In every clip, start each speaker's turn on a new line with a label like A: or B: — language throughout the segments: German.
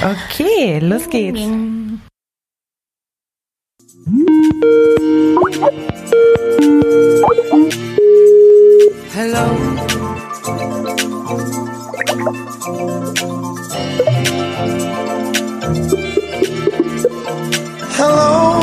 A: Okay, los geht's.
B: Hello. Hello.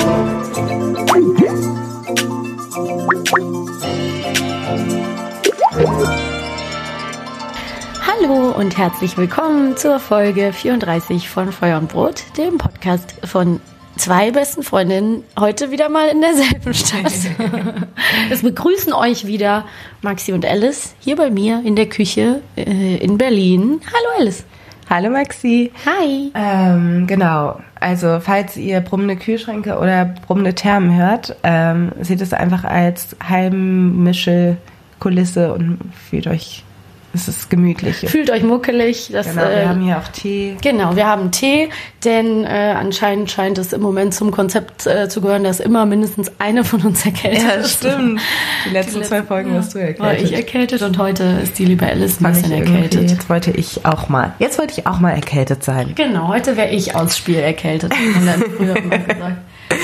C: Hallo und herzlich willkommen zur Folge 34 von Feuer und Brot, dem Podcast von zwei besten Freundinnen, heute wieder mal in derselben Stadt. Es begrüßen euch wieder Maxi und Alice hier bei mir in der Küche in Berlin. Hallo Alice.
A: Hallo Maxi.
C: Hi.
A: Genau, also falls ihr brummende Kühlschränke oder brummende Thermen hört, seht es einfach als heimische Kulisse und es ist gemütlich.
C: Fühlt euch muckelig.
A: Genau, wir haben hier auch Tee.
C: Genau, wir haben Tee, denn anscheinend scheint es im Moment zum Konzept zu gehören, dass immer mindestens eine von uns erkältet ist.
A: Ja, stimmt. Die letzten 2 Folgen warst du erkältet.
C: War ich erkältet und heute ist die liebe Alice ein bisschen erkältet.
A: Jetzt wollte ich auch mal erkältet sein.
C: Genau, heute wäre ich aufs Spiel erkältet, hat man dann früher mal gesagt.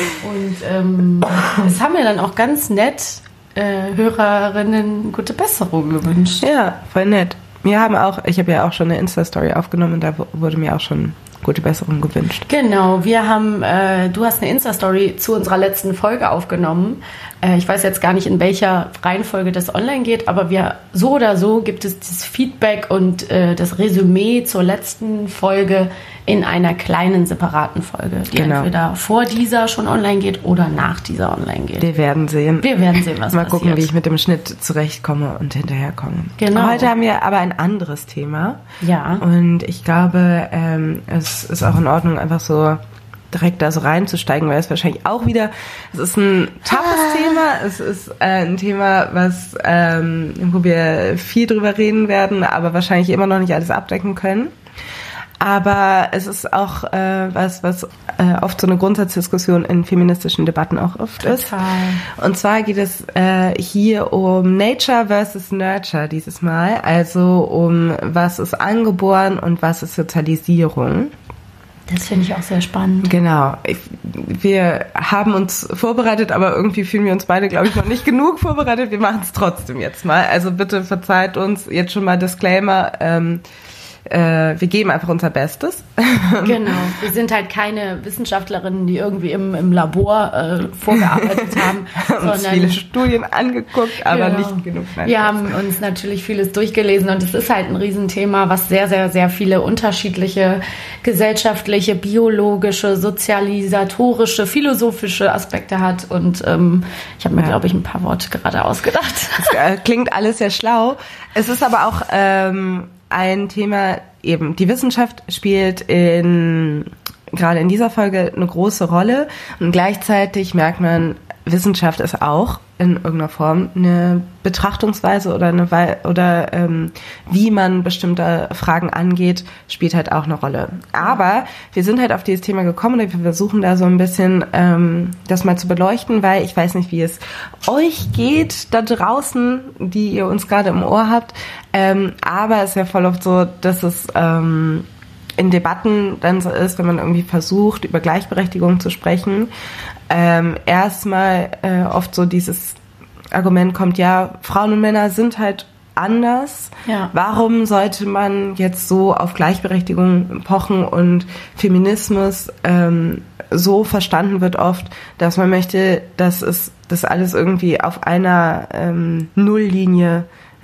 C: Und es haben mir dann auch ganz nett Hörerinnen gute Besserung gewünscht.
A: Ja, voll nett. Ich habe ja auch schon eine Insta-Story aufgenommen und da wurde mir auch schon gute Besserung gewünscht.
C: Genau, du hast eine Insta-Story zu unserer letzten Folge aufgenommen. Ich weiß jetzt gar nicht, in welcher Reihenfolge das online geht, aber so oder so gibt es das Feedback und das Resümee zur letzten Folge in einer kleinen separaten Folge, die entweder vor dieser schon online geht oder nach dieser online geht.
A: Wir werden sehen,
C: was
A: mal gucken, wie ich mit dem Schnitt zurechtkomme und hinterherkomme.
C: Genau.
A: Heute haben wir aber ein anderes Thema.
C: Ja.
A: Und ich glaube, es ist auch in Ordnung, einfach so direkt da so reinzusteigen, weil es wahrscheinlich auch wieder, es ist ein toughes Thema, es ist ein Thema, wo wir viel drüber reden werden, aber wahrscheinlich immer noch nicht alles abdecken können. Aber es ist auch was oft so eine Grundsatzdiskussion in feministischen Debatten auch oft ist. Und zwar geht es hier um Nature versus Nurture dieses Mal, also um was ist angeboren und was ist Sozialisierung.
C: Das finde ich auch sehr spannend.
A: Genau. Wir haben uns vorbereitet, aber irgendwie fühlen wir uns beide, glaube ich, noch nicht genug vorbereitet. Wir machen es trotzdem jetzt mal. Also bitte verzeiht uns jetzt schon mal Disclaimer. Wir geben einfach unser Bestes.
C: Genau. Wir sind halt keine Wissenschaftlerinnen, die irgendwie im Labor vorgearbeitet haben.
A: Uns viele Studien angeguckt, aber nicht genug.
C: Wir haben uns natürlich vieles durchgelesen und es ist halt ein Riesenthema, was sehr, sehr, sehr viele unterschiedliche gesellschaftliche, biologische, sozialisatorische, philosophische Aspekte hat. Und ich habe mir, glaube ich, ein paar Worte gerade ausgedacht.
A: Das klingt alles sehr schlau. Es ist aber auch ein Thema, eben die Wissenschaft spielt gerade in dieser Folge eine große Rolle und gleichzeitig merkt man, Wissenschaft ist auch in irgendeiner Form eine Betrachtungsweise oder wie man bestimmte Fragen angeht, spielt halt auch eine Rolle. Aber wir sind halt auf dieses Thema gekommen und wir versuchen da so ein bisschen das mal zu beleuchten, weil ich weiß nicht, wie es euch geht da draußen, die ihr uns gerade im Ohr habt, aber es ist ja voll oft so, dass es in Debatten dann so ist, wenn man irgendwie versucht, über Gleichberechtigung zu sprechen, erstmal oft so dieses Argument kommt, ja, Frauen und Männer sind halt anders. Ja. Warum sollte man jetzt so auf Gleichberechtigung pochen und Feminismus so verstanden wird oft, dass man möchte, dass das alles irgendwie auf einer Nulllinie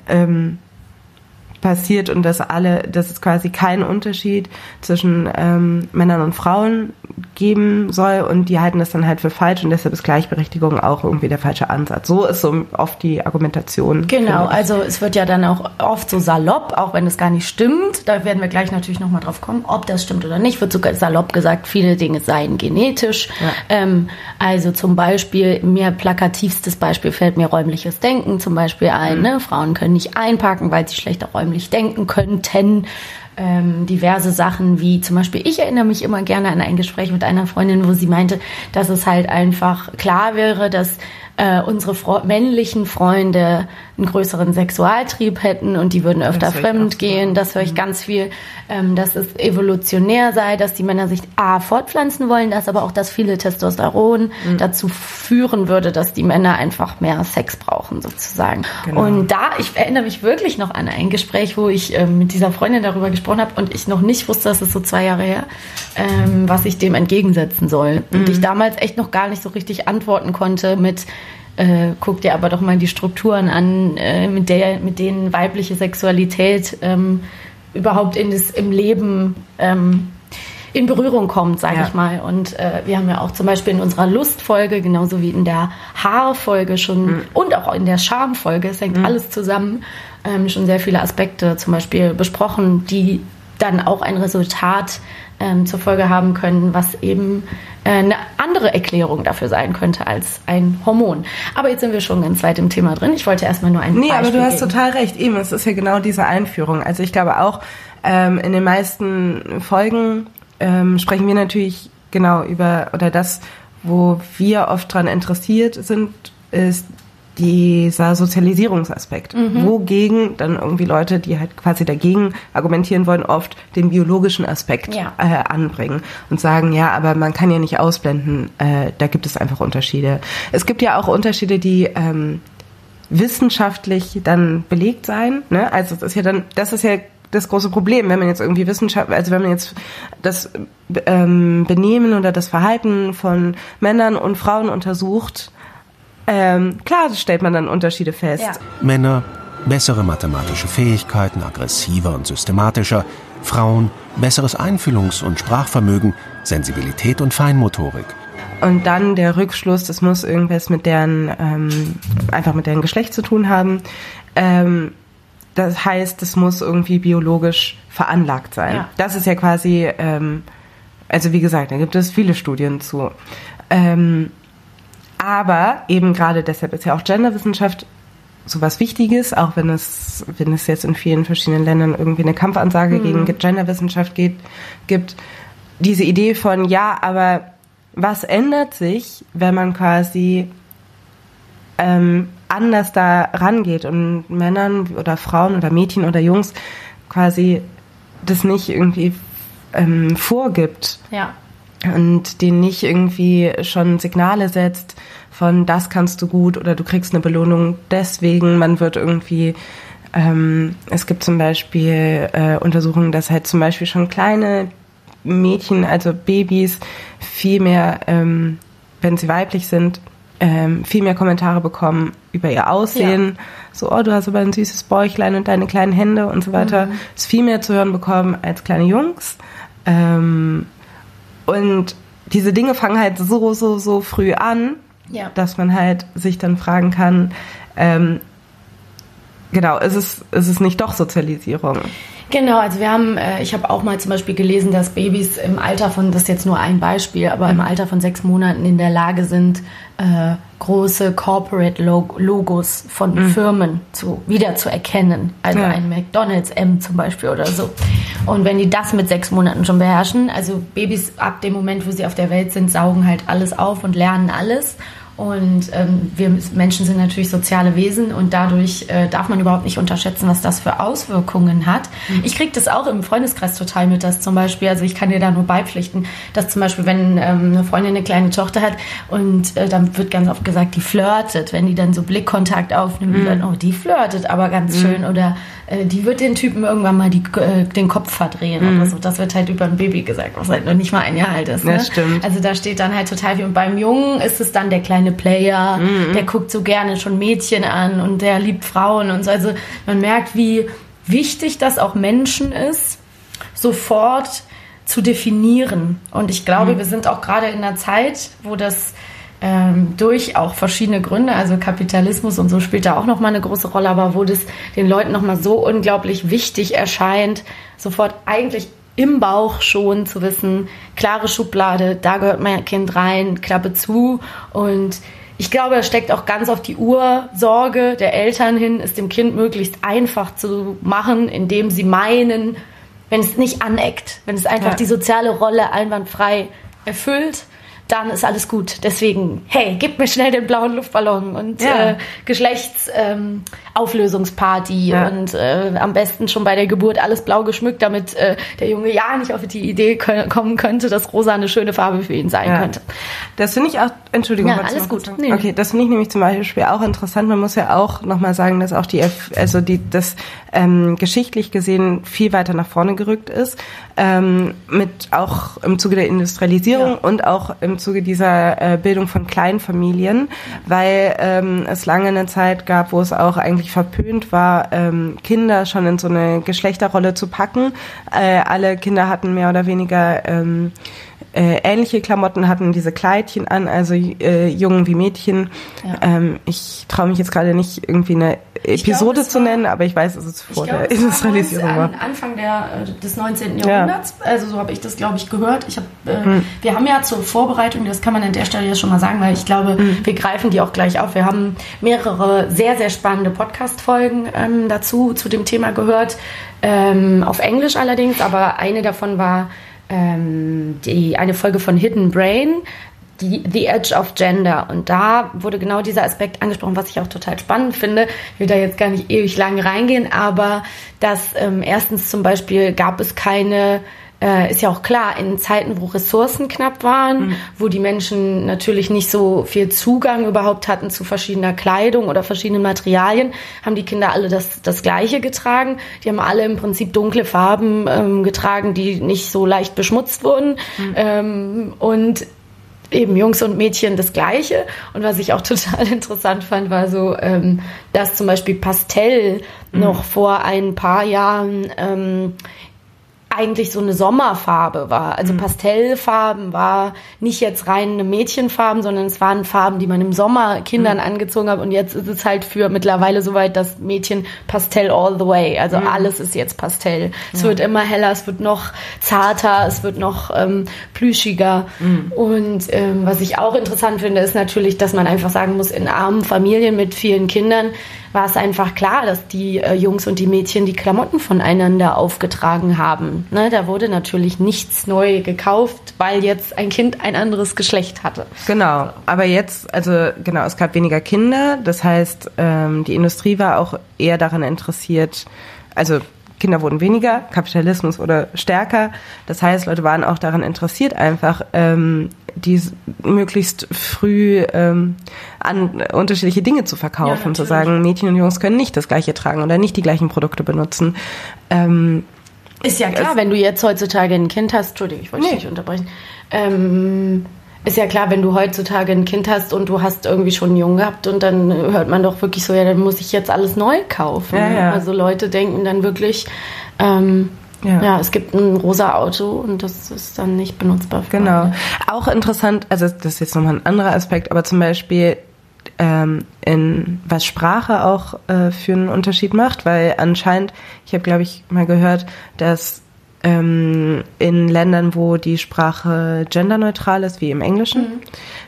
A: passiert und dass es quasi keinen Unterschied zwischen Männern und Frauen geben soll und die halten das dann halt für falsch und deshalb ist Gleichberechtigung auch irgendwie der falsche Ansatz. So ist so oft die Argumentation.
C: Genau, also es wird ja dann auch oft so salopp, auch wenn es gar nicht stimmt, da werden wir gleich natürlich nochmal drauf kommen, ob das stimmt oder nicht, wird sogar salopp gesagt, viele Dinge seien genetisch. Ja. Also zum Beispiel, mir plakativstes Beispiel fällt mir räumliches Denken zum Beispiel ein. Ne? Frauen können nicht einparken, weil sie schlechter räumlich denken könnten. Diverse Sachen wie zum Beispiel, ich erinnere mich immer gerne an ein Gespräch mit einer Freundin, wo sie meinte, dass es halt einfach klar wäre, dass unsere männlichen Freunde einen größeren Sexualtrieb hätten und die würden öfter fremd gehen. Das höre ich ganz viel, dass es evolutionär sei, dass die Männer sich fortpflanzen wollen, dass aber auch das viele Testosteron dazu führen würde, dass die Männer einfach mehr Sex brauchen sozusagen. Genau. Und ich erinnere mich wirklich noch an ein Gespräch, wo ich mit dieser Freundin darüber gesprochen habe und ich noch nicht wusste, das ist so 2 Jahre her, was ich dem entgegensetzen soll. Und ich damals echt noch gar nicht so richtig antworten konnte mit guck dir aber doch mal die Strukturen an, mit denen weibliche Sexualität überhaupt im Leben in Berührung kommt, sage ich mal. Und wir haben ja auch zum Beispiel in unserer Lustfolge, genauso wie in der Haarfolge schon und auch in der Schamfolge, es hängt alles zusammen, schon sehr viele Aspekte zum Beispiel besprochen, die dann auch ein Resultat zur Folge haben können, was eben eine andere Erklärung dafür sein könnte als ein Hormon. Aber jetzt sind wir schon ganz weit im Thema drin. Ich wollte erstmal nur ein Beispiel
A: aber du hast
C: geben.
A: total recht. Eben, es ist ja genau diese Einführung. Also ich glaube auch, in den meisten Folgen sprechen wir natürlich genau über, oder das, wo wir oft dran interessiert sind, ist dieser Sozialisierungsaspekt. Wogegen dann irgendwie Leute, die halt quasi dagegen argumentieren wollen, oft den biologischen Aspekt anbringen und sagen, ja, aber man kann ja nicht ausblenden, da gibt es einfach Unterschiede. Es gibt ja auch Unterschiede, die wissenschaftlich dann belegt sein, ne? Also das ist ja das große Problem, wenn man jetzt irgendwie wenn man jetzt das Benehmen oder das Verhalten von Männern und Frauen untersucht, klar stellt man dann Unterschiede fest.
B: Ja. Männer, bessere mathematische Fähigkeiten, aggressiver und systematischer. Frauen, besseres Einfühlungs- und Sprachvermögen, Sensibilität und Feinmotorik.
A: Und dann der Rückschluss, das muss irgendwas mit deren Geschlecht zu tun haben. Das heißt, das muss irgendwie biologisch veranlagt sein. Ja. Das ist ja quasi, also wie gesagt, da gibt es viele Studien zu. Aber eben gerade deshalb ist ja auch Genderwissenschaft sowas Wichtiges, auch wenn es jetzt in vielen verschiedenen Ländern irgendwie eine Kampfansage gegen Genderwissenschaft gibt. Diese Idee von, ja, aber was ändert sich, wenn man quasi anders da rangeht und Männern oder Frauen oder Mädchen oder Jungs quasi das nicht irgendwie vorgibt.
C: Ja. Und
A: denen nicht irgendwie schon Signale setzt von, das kannst du gut oder du kriegst eine Belohnung deswegen. Man wird irgendwie, es gibt zum Beispiel Untersuchungen, dass halt zum Beispiel schon kleine Mädchen, also Babys, viel mehr, wenn sie weiblich sind, viel mehr Kommentare bekommen über ihr Aussehen. Ja. So, oh, du hast aber ein süßes Bäuchlein und deine kleinen Hände und so weiter. Ist viel mehr zu hören bekommen als kleine Jungs. Und diese Dinge fangen halt so früh an, dass man halt sich dann fragen kann, genau, ist es nicht doch Sozialisierung?
C: Genau, also ich habe auch mal zum Beispiel gelesen, dass Babys im Alter von, das ist jetzt nur ein Beispiel, aber im Alter von 6 Monaten in der Lage sind, große Corporate Logos von Firmen wieder zu erkennen. Also ein McDonald's M zum Beispiel oder so. Und wenn die das mit 6 Monaten schon beherrschen, also Babys ab dem Moment, wo sie auf der Welt sind, saugen halt alles auf und lernen alles. Und wir Menschen sind natürlich soziale Wesen und dadurch darf man überhaupt nicht unterschätzen, was das für Auswirkungen hat. Ich kriege das auch im Freundeskreis total mit, dass zum Beispiel, also ich kann dir da nur beipflichten, dass zum Beispiel, wenn eine Freundin eine kleine Tochter hat und dann wird ganz oft gesagt, die flirtet, wenn die dann so Blickkontakt aufnimmt, dann, oh, die flirtet aber ganz schön oder die wird den Typen irgendwann mal den Kopf verdrehen oder so. Das wird halt über ein Baby gesagt, was halt noch nicht mal 1 Jahr alt ist. Ne?
A: Das stimmt.
C: Also da steht dann halt total viel. Und beim Jungen ist es dann der kleine Player, der guckt so gerne schon Mädchen an und der liebt Frauen und so. Also man merkt, wie wichtig das auch Menschen ist, sofort zu definieren. Und ich glaube, wir sind auch gerade in einer Zeit, wo das durch auch verschiedene Gründe, also Kapitalismus und so spielt da auch nochmal eine große Rolle, aber wo das den Leuten nochmal so unglaublich wichtig erscheint, sofort eigentlich im Bauch schon zu wissen, klare Schublade, da gehört mein Kind rein, Klappe zu. Und ich glaube, da steckt auch ganz auf die Ursorge der Eltern hin, es dem Kind möglichst einfach zu machen, indem sie meinen, wenn es nicht aneckt, wenn es einfach die soziale Rolle einwandfrei erfüllt, dann ist alles gut. Deswegen, hey, gib mir schnell den blauen Luftballon und Geschlechtsauflösungsparty und am besten schon bei der Geburt alles blau geschmückt, damit der Junge ja nicht auf die Idee kommen könnte, dass rosa eine schöne Farbe für ihn sein könnte.
A: Das finde ich auch, Entschuldigung.
C: Ja, alles gut.
A: Nee. Okay, das finde ich nämlich zum Beispiel auch interessant. Man muss ja auch nochmal sagen, dass auch das geschichtlich gesehen viel weiter nach vorne gerückt ist, mit auch im Zuge der Industrialisierung und auch im Zuge dieser Bildung von Kleinfamilien, weil es lange eine Zeit gab, wo es auch eigentlich verpönt war, Kinder schon in so eine Geschlechterrolle zu packen. Alle Kinder hatten mehr oder weniger ähnliche Klamotten, hatten diese Kleidchen an, also Jungen wie Mädchen. Ja. Ich traue mich jetzt gerade nicht irgendwie eine Episode zu nennen, aber ich weiß, dass es vor der Industrialisierung war.
C: Anfang des 19. Jahrhunderts, also so habe ich das, glaube ich, gehört. Wir haben ja zur Vorbereitung, das kann man an der Stelle ja schon mal sagen, weil ich glaube, wir greifen die auch gleich auf. Wir haben mehrere sehr, sehr spannende Podcast-Folgen zu dem Thema gehört, auf Englisch allerdings, aber eine davon war eine Folge von Hidden Brain, The Edge of Gender. Und da wurde genau dieser Aspekt angesprochen, was ich auch total spannend finde. Ich will da jetzt gar nicht ewig lang reingehen, aber dass erstens zum Beispiel gab es keine, ist ja auch klar, in Zeiten, wo Ressourcen knapp waren, wo die Menschen natürlich nicht so viel Zugang überhaupt hatten zu verschiedener Kleidung oder verschiedenen Materialien, haben die Kinder alle das Gleiche getragen. Die haben alle im Prinzip dunkle Farben getragen, die nicht so leicht beschmutzt wurden. Und eben Jungs und Mädchen das Gleiche. Und was ich auch total interessant fand, war so, dass zum Beispiel Pastell noch vor ein paar Jahren eigentlich so eine Sommerfarbe war. Also Pastellfarben war nicht jetzt rein eine Mädchenfarben, sondern es waren Farben, die man im Sommer Kindern angezogen hat. Und jetzt ist es halt für mittlerweile soweit, dass Mädchen Pastell all the way. Also alles ist jetzt Pastell. Es wird immer heller, es wird noch zarter, es wird noch plüschiger. Und was ich auch interessant finde, ist natürlich, dass man einfach sagen muss, in armen Familien mit vielen Kindern war es einfach klar, dass die Jungs und die Mädchen die Klamotten voneinander aufgetragen haben. Ne, da wurde natürlich nichts neu gekauft, weil jetzt ein Kind ein anderes Geschlecht hatte.
A: Genau, aber jetzt, es gab weniger Kinder, das heißt, die Industrie war auch eher daran interessiert, also Kinder wurden weniger, Kapitalismus wurde stärker, das heißt, Leute waren auch daran interessiert, einfach die möglichst früh an unterschiedliche Dinge zu verkaufen, zu sagen, Mädchen und Jungs können nicht das Gleiche tragen oder nicht die gleichen Produkte benutzen.
C: Ist ja klar, wenn du jetzt heutzutage ein Kind hast, Entschuldigung, ich wollte dich nicht unterbrechen, ist ja klar, wenn du heutzutage ein Kind hast und du hast irgendwie schon einen Jungen gehabt und dann hört man doch wirklich so, ja, dann muss ich jetzt alles neu kaufen. Ja. Also Leute denken dann wirklich, es gibt ein rosa Auto und das ist dann nicht benutzbar.
A: Genau. Auch interessant, also das ist jetzt nochmal ein anderer Aspekt, aber zum Beispiel was Sprache auch für einen Unterschied macht, weil anscheinend, ich habe, glaube ich, mal gehört, dass in Ländern, wo die Sprache genderneutral ist, wie im Englischen,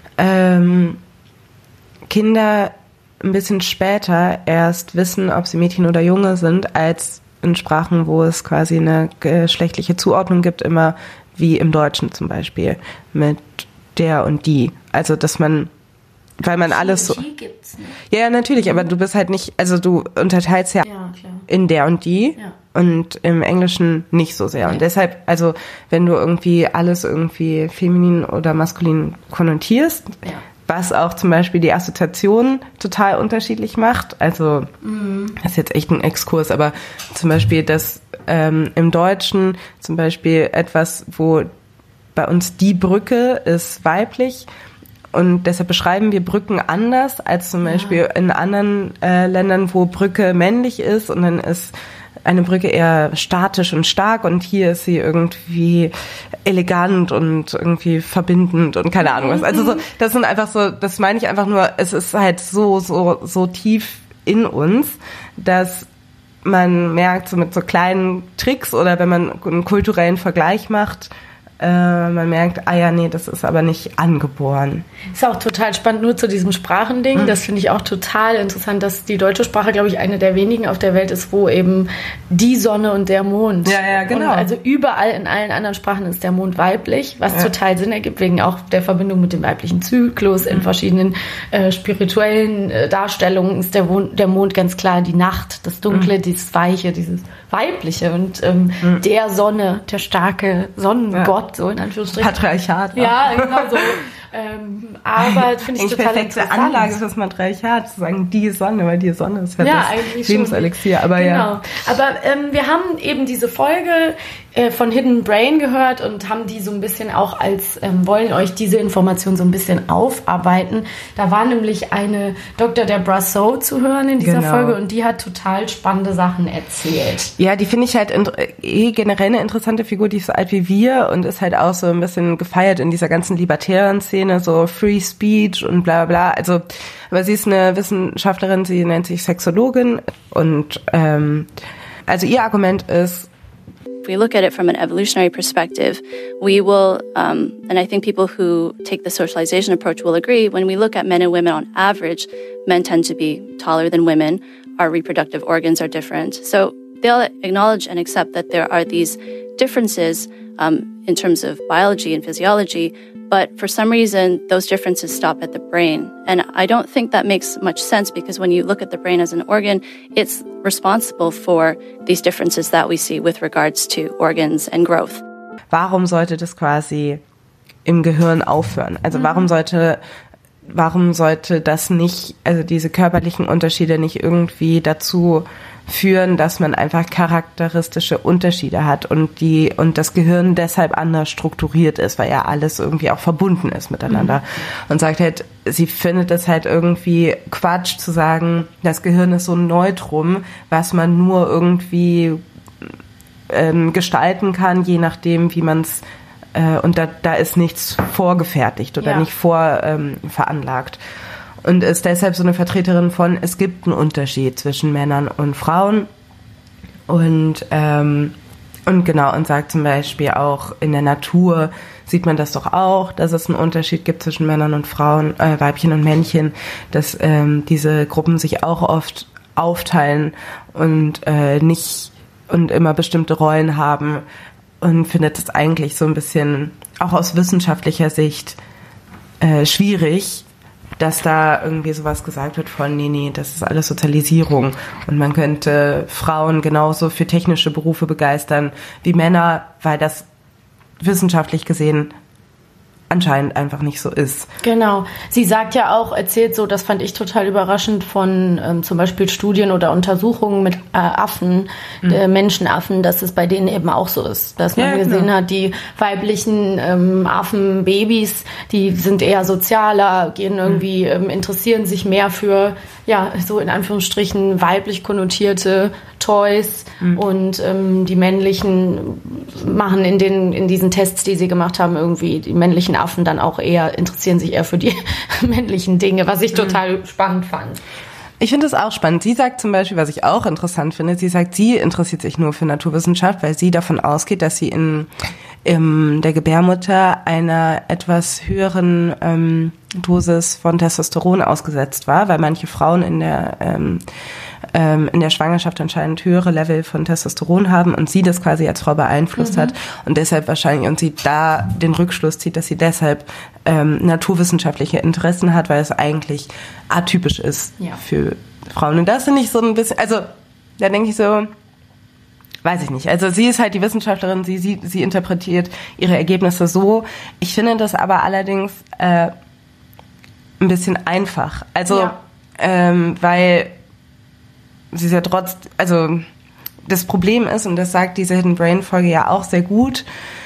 A: Kinder ein bisschen später erst wissen, ob sie Mädchen oder Junge sind, als in Sprachen, wo es quasi eine geschlechtliche Zuordnung gibt, immer wie im Deutschen zum Beispiel, mit der und die. Also, dass man, weil man alles so...
C: Gibt's, ne?
A: Ja, natürlich, aber du bist halt nicht, also du unterteilst ja in der und die und im Englischen nicht so sehr. Und deshalb, also wenn du irgendwie alles irgendwie feminin oder maskulin konnotierst, was auch zum Beispiel die Assoziation total unterschiedlich macht, also das ist jetzt echt ein Exkurs, aber zum Beispiel das im Deutschen zum Beispiel etwas, wo bei uns die Brücke ist weiblich, und deshalb beschreiben wir Brücken anders als zum Beispiel in anderen Ländern, wo Brücke männlich ist und dann ist eine Brücke eher statisch und stark und hier ist sie irgendwie elegant und irgendwie verbindend und keine Ahnung was. Also so, das sind einfach so, das meine ich einfach nur, es ist halt so tief in uns, dass man merkt, so mit so kleinen Tricks oder wenn man einen kulturellen Vergleich macht, man merkt, nee, das ist aber nicht angeboren.
C: Ist auch total spannend, nur zu diesem Sprachending. Das finde ich auch total interessant, dass die deutsche Sprache, glaube ich, eine der wenigen auf der Welt ist, wo eben die Sonne und der Mond.
A: Ja, genau.
C: Und also überall in allen anderen Sprachen ist der Mond weiblich, was total Sinn ergibt, wegen auch der Verbindung mit dem weiblichen Zyklus. In verschiedenen spirituellen Darstellungen ist der Mond ganz klar die Nacht, das Dunkle, dieses Weiche, dieses Weibliche. Und der Sonne, der starke Sonnengott, so in Anführungsstrichen.
A: Patriarchat.
C: Ja, genau so. Aber finde ich total
A: perfekte
C: interessant.
A: Anlage für das Matriarchat, zu sagen, die Sonne, weil die Sonne ist ja das Lebenselixier. Aber
C: genau.
A: ja.
C: Aber wir haben eben diese Folge von Hidden Brain gehört und haben die so ein bisschen auch als, wollen euch diese Information so ein bisschen aufarbeiten. Da war nämlich eine Dr. Deborah Soh zu hören in dieser Folge und die hat total spannende Sachen erzählt.
A: Ja, die finde ich halt generell eine interessante Figur, die ist so alt wie wir und ist halt auch so ein bisschen gefeiert in dieser ganzen libertären Szene, so Free Speech und bla bla. Also, aber sie ist eine Wissenschaftlerin, sie nennt sich Sexologin und also ihr Argument ist,
D: we look at it from an evolutionary perspective, we will, and I think people who take the socialization approach will agree, when we look at men and women on average, men tend to be taller than women, our reproductive organs are different. So they'll acknowledge and accept that there are these differences in terms of biology and physiology, but for some reason, those differences stop at the brain. And I don't think that makes much sense because when you look at the brain as an organ, it's responsible for these differences that we see with regards to organs and growth.
A: Warum sollte das quasi im Gehirn aufhören? Also warum sollte das nicht, also diese körperlichen Unterschiede nicht irgendwie dazu führen, dass man einfach charakteristische Unterschiede hat und das Gehirn deshalb anders strukturiert ist, weil ja alles irgendwie auch verbunden ist miteinander. Und sagt halt, sie findet es halt irgendwie Quatsch zu sagen, das Gehirn ist so ein Neutrum, was man nur irgendwie gestalten kann, je nachdem, wie man es und da ist nichts vorgefertigt oder nicht veranlagt. Und ist deshalb so eine Vertreterin von, es gibt einen Unterschied zwischen Männern und Frauen. Und genau, und sagt zum Beispiel auch, in der Natur sieht man das doch auch, dass es einen Unterschied gibt zwischen Männern und Frauen, Weibchen und Männchen, dass diese Gruppen sich auch oft aufteilen und nicht und immer bestimmte Rollen haben. Und findet es eigentlich so ein bisschen, auch aus wissenschaftlicher Sicht, schwierig, dass da irgendwie sowas gesagt wird von, nee, das ist alles Sozialisierung. Und man könnte Frauen genauso für technische Berufe begeistern wie Männer, weil das wissenschaftlich gesehen anscheinend einfach nicht so ist.
C: Genau. Sie sagt ja auch, erzählt so, das fand ich total überraschend, von zum Beispiel Studien oder Untersuchungen mit Affen, Menschenaffen, dass es bei denen eben auch so ist. Dass man gesehen hat, die weiblichen Affenbabys, die sind eher sozialer, gehen irgendwie, interessieren sich mehr für, so in Anführungsstrichen weiblich konnotierte Toys und die männlichen machen in diesen Tests, die sie gemacht haben, irgendwie die männlichen Affen dann auch interessieren sich eher für die männlichen Dinge, was ich total spannend fand.
A: Ich finde es auch spannend. Sie sagt zum Beispiel, was ich auch interessant finde, sie sagt, sie interessiert sich nur für Naturwissenschaft, weil sie davon ausgeht, dass sie in der Gebärmutter einer etwas höheren Dosis von Testosteron ausgesetzt war, weil manche Frauen in der Schwangerschaft anscheinend höhere Level von Testosteron haben und sie das quasi als Frau beeinflusst hat und deshalb wahrscheinlich, und sie da den Rückschluss zieht, dass sie deshalb naturwissenschaftliche Interessen hat, weil es eigentlich atypisch ist für Frauen. Und das finde ich so ein bisschen, also da denke ich so, weiß ich nicht. Also sie ist halt die Wissenschaftlerin, sie interpretiert ihre Ergebnisse so. Ich finde das aber allerdings ein bisschen einfach. Also, weil sie ist ja also das Problem ist, und das sagt diese Hidden Brain Folge ja auch sehr gut,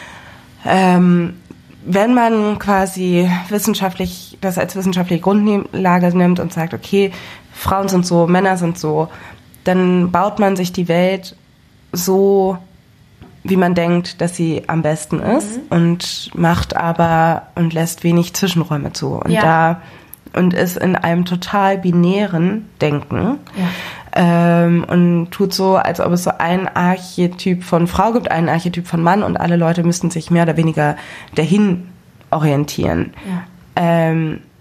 A: wenn man quasi das als wissenschaftliche Grundlage nimmt und sagt, okay, Frauen sind so, Männer sind so, dann baut man sich die Welt so, wie man denkt, dass sie am besten ist und lässt wenig Zwischenräume zu. Und und ist in einem total binären Denken. und tut so, als ob es so ein Archetyp von Frau gibt, einen Archetyp von Mann und alle Leute müssten sich mehr oder weniger dahin orientieren. Ja.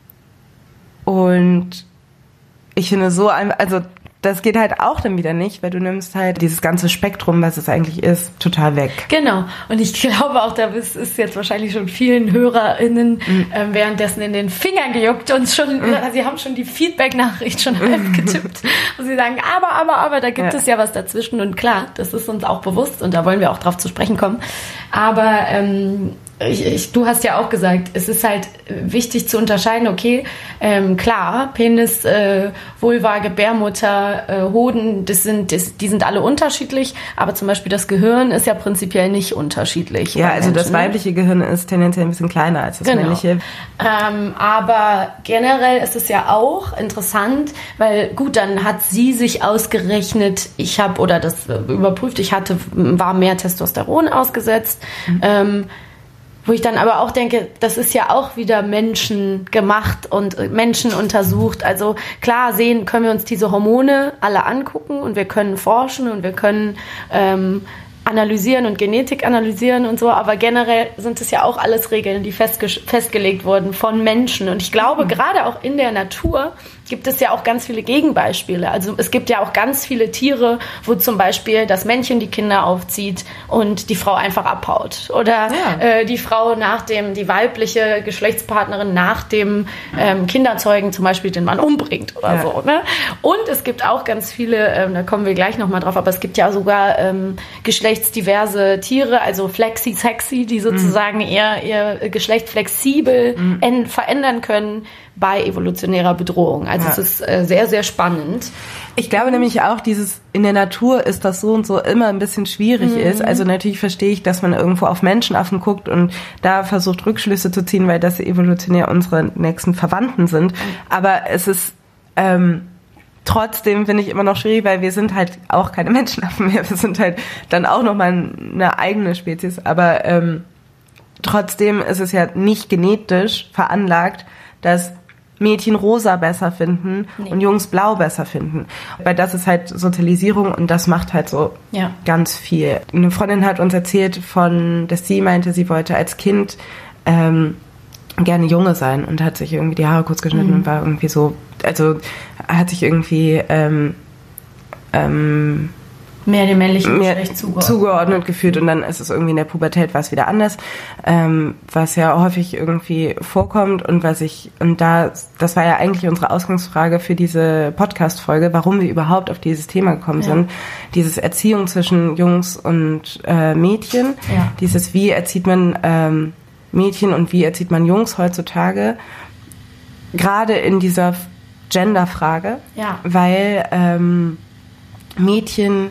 A: Und ich finde so, also das geht halt auch dann wieder nicht, weil du nimmst halt dieses ganze Spektrum, was es eigentlich ist, total weg.
C: Genau. Und ich glaube auch, da ist jetzt wahrscheinlich schon vielen HörerInnen währenddessen in den Fingern gejuckt und schon, sie haben schon die Feedback-Nachricht schon halb getippt. Und sie sagen, aber, da gibt es ja was dazwischen. Und klar, das ist uns auch bewusst und da wollen wir auch drauf zu sprechen kommen. Aber du hast ja auch gesagt, es ist halt wichtig zu unterscheiden, okay, klar, Penis, Vulva, Gebärmutter, Hoden, die sind alle unterschiedlich, aber zum Beispiel das Gehirn ist ja prinzipiell nicht unterschiedlich.
A: Ja, also das weibliche Gehirn ist tendenziell ein bisschen kleiner als das männliche.
C: Aber generell ist es ja auch interessant, weil gut, dann hat sie sich ausgerechnet, war mehr Testosteron ausgesetzt, wo ich dann aber auch denke, das ist ja auch wieder Menschen gemacht und Menschen untersucht. Also klar können wir uns diese Hormone alle angucken und wir können forschen und wir können analysieren und Genetik analysieren und so, aber generell sind es ja auch alles Regeln, die festgelegt wurden von Menschen. Und ich glaube, gerade auch in der Natur gibt es ja auch ganz viele Gegenbeispiele. Also es gibt ja auch ganz viele Tiere, wo zum Beispiel das Männchen die Kinder aufzieht und die Frau einfach abhaut. Oder die Frau die weibliche Geschlechtspartnerin nach dem Kinderzeugen zum Beispiel den Mann umbringt oder so. Ne? Und es gibt auch ganz viele, da kommen wir gleich nochmal drauf, aber es gibt ja sogar geschlechtsdiverse Tiere, also flexi-sexy, die sozusagen ihr Geschlecht flexibel verändern können bei evolutionärer Bedrohung. Also es ist sehr, sehr spannend.
A: Ich glaube nämlich auch, in der Natur ist das so und so immer ein bisschen schwierig ist. Also natürlich verstehe ich, dass man irgendwo auf Menschenaffen guckt und da versucht Rückschlüsse zu ziehen, weil das evolutionär unsere nächsten Verwandten sind. Aber es ist trotzdem, finde ich, immer noch schwierig, weil wir sind halt auch keine Menschenaffen mehr. Wir sind halt dann auch nochmal eine eigene Spezies. Aber trotzdem ist es ja nicht genetisch veranlagt, dass Mädchen rosa besser finden und Jungs blau besser finden. Weil das ist halt Sozialisierung und das macht halt so ganz viel. Eine Freundin hat uns erzählt dass sie meinte, sie wollte als Kind gerne Junge sein und hat sich irgendwie die Haare kurz geschnitten und war irgendwie so, also hat sich irgendwie
C: mehr dem männlichen Geschlecht
A: zugeordnet gefühlt und dann ist es irgendwie in der Pubertät was wieder anders, was ja häufig irgendwie vorkommt und das war ja eigentlich unsere Ausgangsfrage für diese Podcast-Folge, warum wir überhaupt auf dieses Thema gekommen sind. Dieses Erziehung zwischen Jungs und Mädchen, dieses wie erzieht man Mädchen und wie erzieht man Jungs heutzutage, gerade in dieser Gender-Frage, weil Mädchen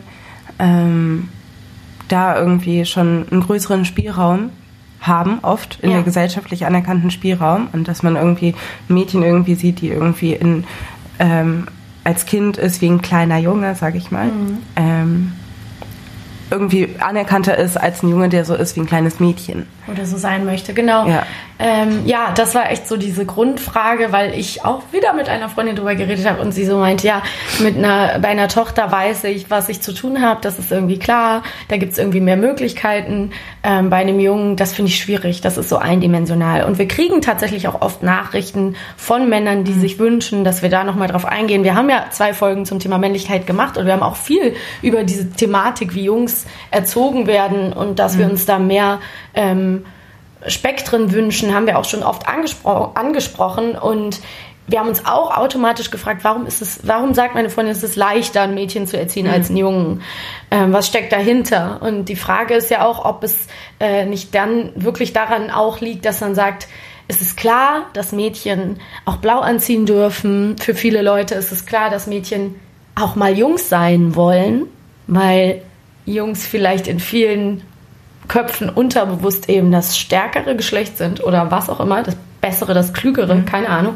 A: da irgendwie schon einen größeren Spielraum haben, oft in der gesellschaftlich anerkannten Spielraum und dass man irgendwie Mädchen irgendwie sieht, die irgendwie als Kind ist wie ein kleiner Junge, sag ich mal, irgendwie anerkannter ist als ein Junge, der so ist wie ein kleines Mädchen.
C: Oder so sein möchte, genau. Ja, das war echt so diese Grundfrage, weil ich auch wieder mit einer Freundin drüber geredet habe und sie so meinte, bei einer Tochter weiß ich, was ich zu tun habe, das ist irgendwie klar, da gibt es irgendwie mehr Möglichkeiten. Bei einem Jungen, das finde ich schwierig, das ist so eindimensional. Und wir kriegen tatsächlich auch oft Nachrichten von Männern, die sich wünschen, dass wir da nochmal drauf eingehen. Wir haben ja 2 Folgen zum Thema Männlichkeit gemacht und wir haben auch viel über diese Thematik, wie Jungs erzogen werden und dass wir uns da mehr Spektren wünschen, haben wir auch schon oft angesprochen und wir haben uns auch automatisch gefragt, warum sagt meine Freundin, es ist leichter, ein Mädchen zu erziehen als einen Jungen? Was steckt dahinter? Und die Frage ist ja auch, ob es nicht dann wirklich daran auch liegt, dass man sagt, es ist klar, dass Mädchen auch blau anziehen dürfen. Für viele Leute ist es klar, dass Mädchen auch mal Jungs sein wollen, weil Jungs vielleicht in vielen Köpfen unterbewusst eben das stärkere Geschlecht sind oder was auch immer, das bessere, das klügere, keine Ahnung.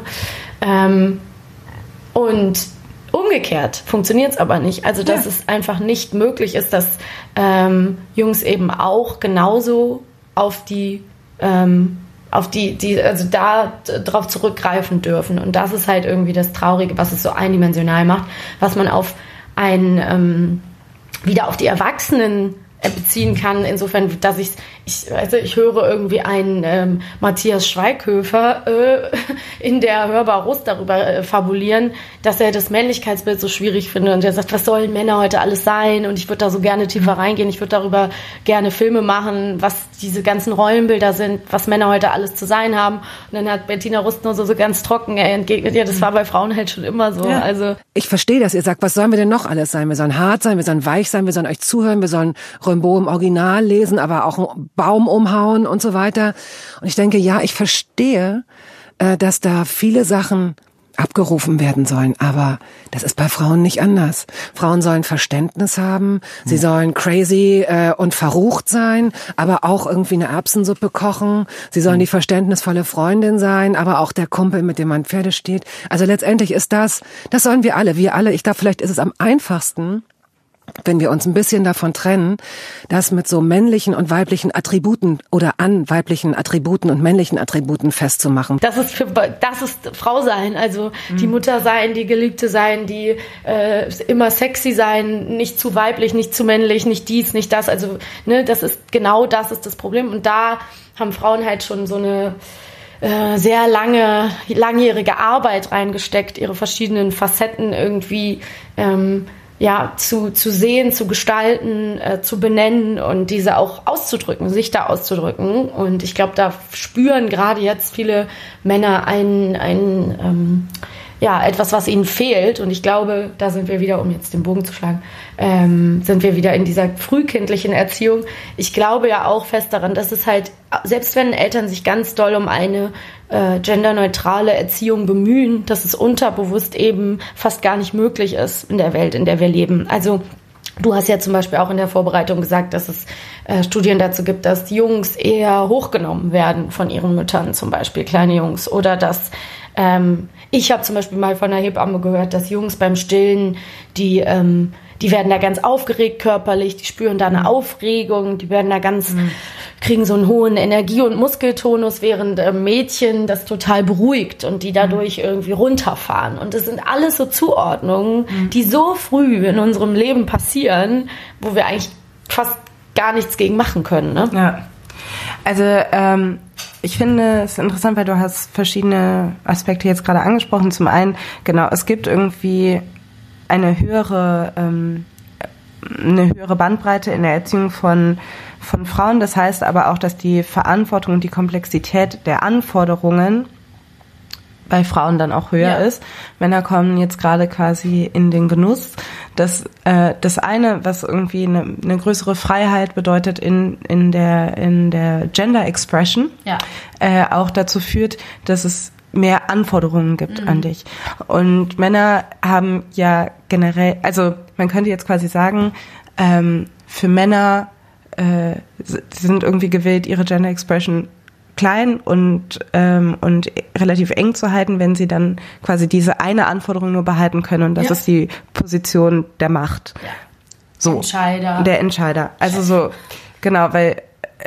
C: Und umgekehrt funktioniert es aber nicht. Also dass es einfach nicht möglich ist, dass Jungs eben auch genauso also da drauf zurückgreifen dürfen. Und das ist halt irgendwie das Traurige, was es so eindimensional macht, was man auf wieder auf die Erwachsenen beziehen kann, insofern, dass ich höre irgendwie einen Matthias Schweighöfer in der Hörbar Rust darüber fabulieren, dass er das Männlichkeitsbild so schwierig findet und er sagt, was sollen Männer heute alles sein, und ich würde da so gerne tiefer reingehen, ich würde darüber gerne Filme machen, was diese ganzen Rollenbilder sind, was Männer heute alles zu sein haben, und dann hat Bettina Rust nur so ganz trocken entgegnet, ja, das war bei Frauen halt schon immer so.
E: Ja.
C: Also
E: ich verstehe, dass ihr sagt, was sollen wir denn noch alles sein? Wir sollen hart sein, wir sollen weich sein, wir sollen euch zuhören, wir sollen Rimbaud im Original lesen, aber auch einen Baum umhauen und so weiter. Und ich denke, ja, ich verstehe, dass da viele Sachen abgerufen werden sollen, aber das ist bei Frauen nicht anders. Frauen sollen Verständnis haben, sie sollen crazy und verrucht sein, aber auch irgendwie eine Erbsensuppe kochen, sie sollen die verständnisvolle Freundin sein, aber auch der Kumpel, mit dem man Pferde steht. Also letztendlich ist das sollen wir alle, ich glaube, vielleicht ist es am einfachsten, wenn wir uns ein bisschen davon trennen, das mit so männlichen und weiblichen Attributen oder an weiblichen Attributen und männlichen Attributen festzumachen.
C: Das ist Frau sein, also die Mutter sein, die Geliebte sein, die immer sexy sein, nicht zu weiblich, nicht zu männlich, nicht dies, nicht das. Also das ist das Problem. Und da haben Frauen halt schon so eine sehr langjährige Arbeit reingesteckt, ihre verschiedenen Facetten irgendwie zu sehen, zu gestalten, zu benennen und diese auch auszudrücken, sich da auszudrücken. Und ich glaube, da spüren gerade jetzt viele Männer etwas, was ihnen fehlt. Und ich glaube, da sind wir wieder, um jetzt den Bogen zu schlagen, sind wir wieder in dieser frühkindlichen Erziehung. Ich glaube ja auch fest daran, dass es halt, selbst wenn Eltern sich ganz doll um eine genderneutrale Erziehung bemühen, dass es unterbewusst eben fast gar nicht möglich ist in der Welt, in der wir leben. Also du hast ja zum Beispiel auch in der Vorbereitung gesagt, dass es Studien dazu gibt, dass Jungs eher hochgenommen werden von ihren Müttern, zum Beispiel kleine Jungs. Oder dass ich habe zum Beispiel mal von einer Hebamme gehört, dass Jungs beim Stillen, die werden da ganz aufgeregt körperlich, die spüren da eine Aufregung, die werden da kriegen so einen hohen Energie- und Muskeltonus, während Mädchen das total beruhigt und die dadurch irgendwie runterfahren. Und das sind alles so Zuordnungen, die so früh in unserem Leben passieren, wo wir eigentlich fast gar nichts gegen machen können. Ne?
A: Ja. Also ich finde es interessant, weil du hast verschiedene Aspekte jetzt gerade angesprochen. Zum einen, genau, es gibt irgendwie eine höhere Bandbreite in der Erziehung von Frauen. Das heißt aber auch, dass die Verantwortung und die Komplexität der Anforderungen bei Frauen dann auch höher ist. Männer kommen jetzt gerade quasi in den Genuss. Das eine, was irgendwie eine größere Freiheit bedeutet in der Gender Expression, auch dazu führt, dass es mehr Anforderungen gibt an dich. Und Männer haben ja generell, also man könnte jetzt quasi sagen, für Männer sind irgendwie gewillt, ihre Gender Expression klein und relativ eng zu halten, wenn sie dann quasi diese eine Anforderung nur behalten können, und das ist die Position der Macht.
C: Ja.
A: So. Der Entscheider. Also so, genau, weil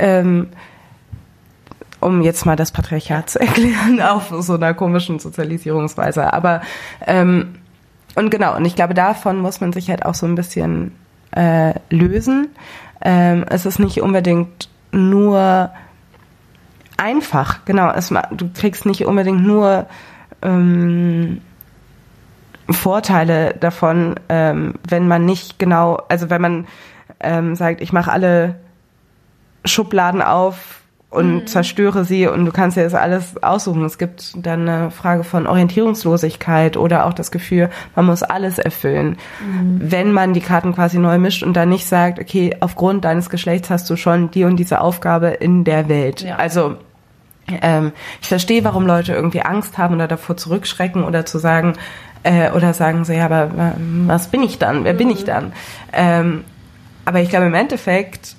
A: um jetzt mal das Patriarchat zu erklären, auf so einer komischen Sozialisierungsweise. Aber und ich glaube, davon muss man sich halt auch so ein bisschen lösen. Es ist nicht unbedingt nur einfach, genau. Du kriegst nicht unbedingt nur Vorteile davon, wenn man nicht genau, also wenn man sagt, ich mache alle Schubladen auf und zerstöre sie und du kannst dir das alles aussuchen. Es gibt dann eine Frage von Orientierungslosigkeit oder auch das Gefühl, man muss alles erfüllen. Wenn man die Karten quasi neu mischt und dann nicht sagt, okay, aufgrund deines Geschlechts hast du schon die und diese Aufgabe in der Welt. Ja. Also ich verstehe, warum Leute irgendwie Angst haben oder davor zurückschrecken oder zu sagen, oder sagen so, ja, aber was bin ich dann? Wer bin ich dann? Aber ich glaube, im Endeffekt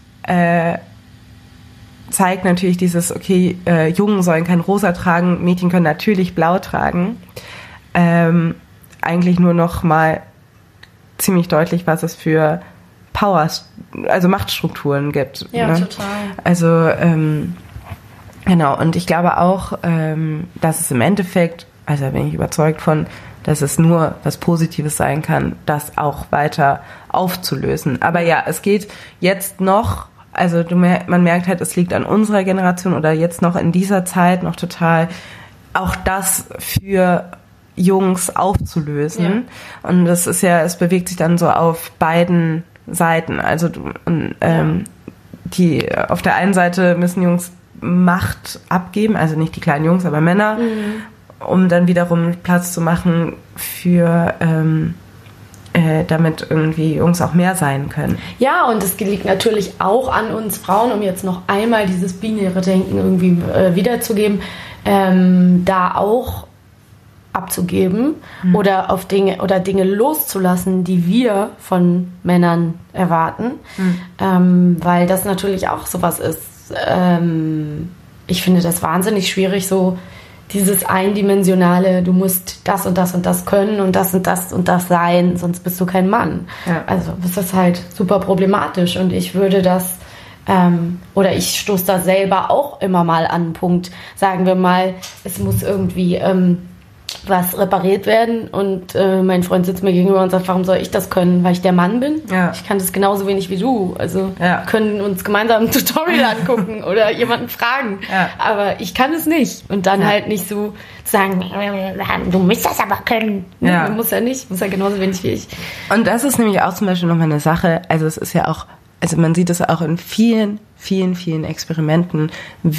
A: zeigt natürlich dieses, okay, Jungen sollen kein Rosa tragen, Mädchen können natürlich blau tragen, eigentlich nur noch mal ziemlich deutlich, was es für also Machtstrukturen gibt.
C: Ja,
A: ne?
C: Total.
A: Also, genau, und ich glaube auch, dass es im Endeffekt, also da bin ich überzeugt von, dass es nur was Positives sein kann, das auch weiter aufzulösen. Aber ja, es geht jetzt noch, also man merkt halt, es liegt an unserer Generation oder jetzt noch in dieser Zeit noch total, auch das für Jungs aufzulösen. Ja. Und das ist ja, es bewegt sich dann so auf beiden Seiten. Also die auf der einen Seite müssen Jungs Macht abgeben, also nicht die kleinen Jungs, aber Männer, um dann wiederum Platz zu machen für damit irgendwie Jungs auch mehr sein können.
C: Ja, und es liegt natürlich auch an uns Frauen, um jetzt noch einmal dieses binäre Denken irgendwie wiederzugeben, da auch abzugeben oder auf Dinge loszulassen, die wir von Männern erwarten, weil das natürlich auch sowas ist. Ich finde das wahnsinnig schwierig, so dieses eindimensionale, du musst das und das und das können und das und das und das sein, sonst bist du kein Mann. Ja. Also das ist halt super problematisch und ich würde das oder ich stoße da selber auch immer mal an einen Punkt, sagen wir mal, es muss irgendwie was repariert werden und mein Freund sitzt mir gegenüber und sagt, warum soll ich das können, weil ich der Mann bin? Ja. Ich kann das genauso wenig wie du. Also wir können uns gemeinsam ein Tutorial angucken oder jemanden fragen, aber ich kann es nicht. Und dann halt nicht so sagen, du musst das aber können. Ja. Du musst ja nicht, du musst ja genauso wenig wie ich.
A: Und das ist nämlich auch zum Beispiel nochmal eine Sache, also es ist ja auch, also man sieht es auch in vielen, vielen, vielen Experimenten,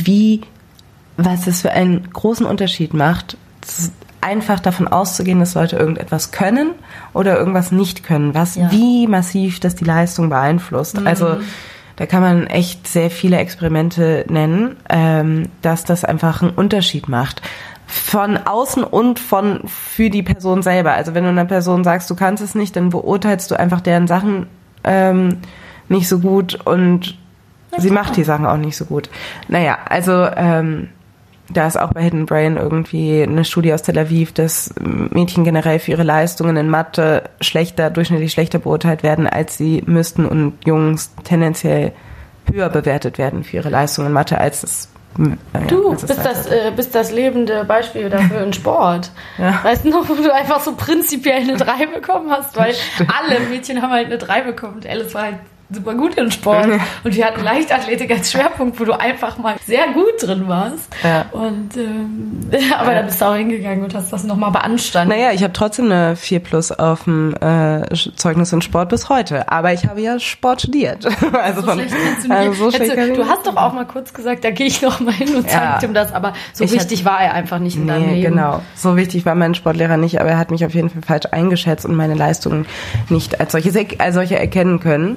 A: was es für einen großen Unterschied macht, einfach davon auszugehen, dass Leute irgendetwas können oder irgendwas nicht können, wie massiv das die Leistung beeinflusst. Also da kann man echt sehr viele Experimente nennen, dass das einfach einen Unterschied macht. Von außen und für die Person selber. Also wenn du einer Person sagst, du kannst es nicht, dann beurteilst du einfach deren Sachen nicht so gut und sie macht die Sachen auch nicht so gut. Naja, also da ist auch bei Hidden Brain irgendwie eine Studie aus Tel Aviv, dass Mädchen generell für ihre Leistungen in Mathe durchschnittlich schlechter beurteilt werden, als sie müssten und Jungs tendenziell höher bewertet werden für ihre Leistungen in Mathe, als es
C: du bist das lebende Beispiel dafür in Sport. Ja. Weißt du noch, wo du einfach so prinzipiell eine 3 bekommen hast, weil alle Mädchen haben halt eine 3 bekommen und Alice war halt super gut in Sport und wir hatten Leichtathletik als Schwerpunkt, wo du einfach mal sehr gut drin warst. Ja. Und aber da bist du auch hingegangen und hast das nochmal beanstandet.
A: Naja, ich habe trotzdem eine 4+ auf dem Zeugnis in Sport bis heute. Aber ich habe ja Sport studiert. Also
C: so schlecht kannst du nicht. Du hast doch auch mal kurz gesagt, da gehe ich noch mal hin und zeig ihm das. Aber so wichtig war er einfach nicht in deinem Leben.
A: Genau. So wichtig war mein Sportlehrer nicht, aber er hat mich auf jeden Fall falsch eingeschätzt und meine Leistungen nicht als solche erkennen können.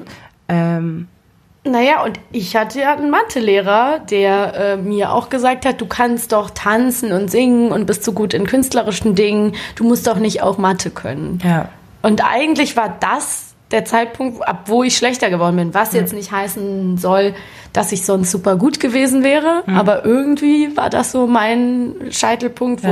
C: Naja, und ich hatte ja einen Mathelehrer, der mir auch gesagt hat, du kannst doch tanzen und singen und bist so gut in künstlerischen Dingen, du musst doch nicht auch Mathe können. Ja. Und eigentlich war das der Zeitpunkt, ab wo ich schlechter geworden bin, was jetzt nicht heißen soll, dass ich sonst super gut gewesen wäre, aber irgendwie war das so mein Scheitelpunkt, wo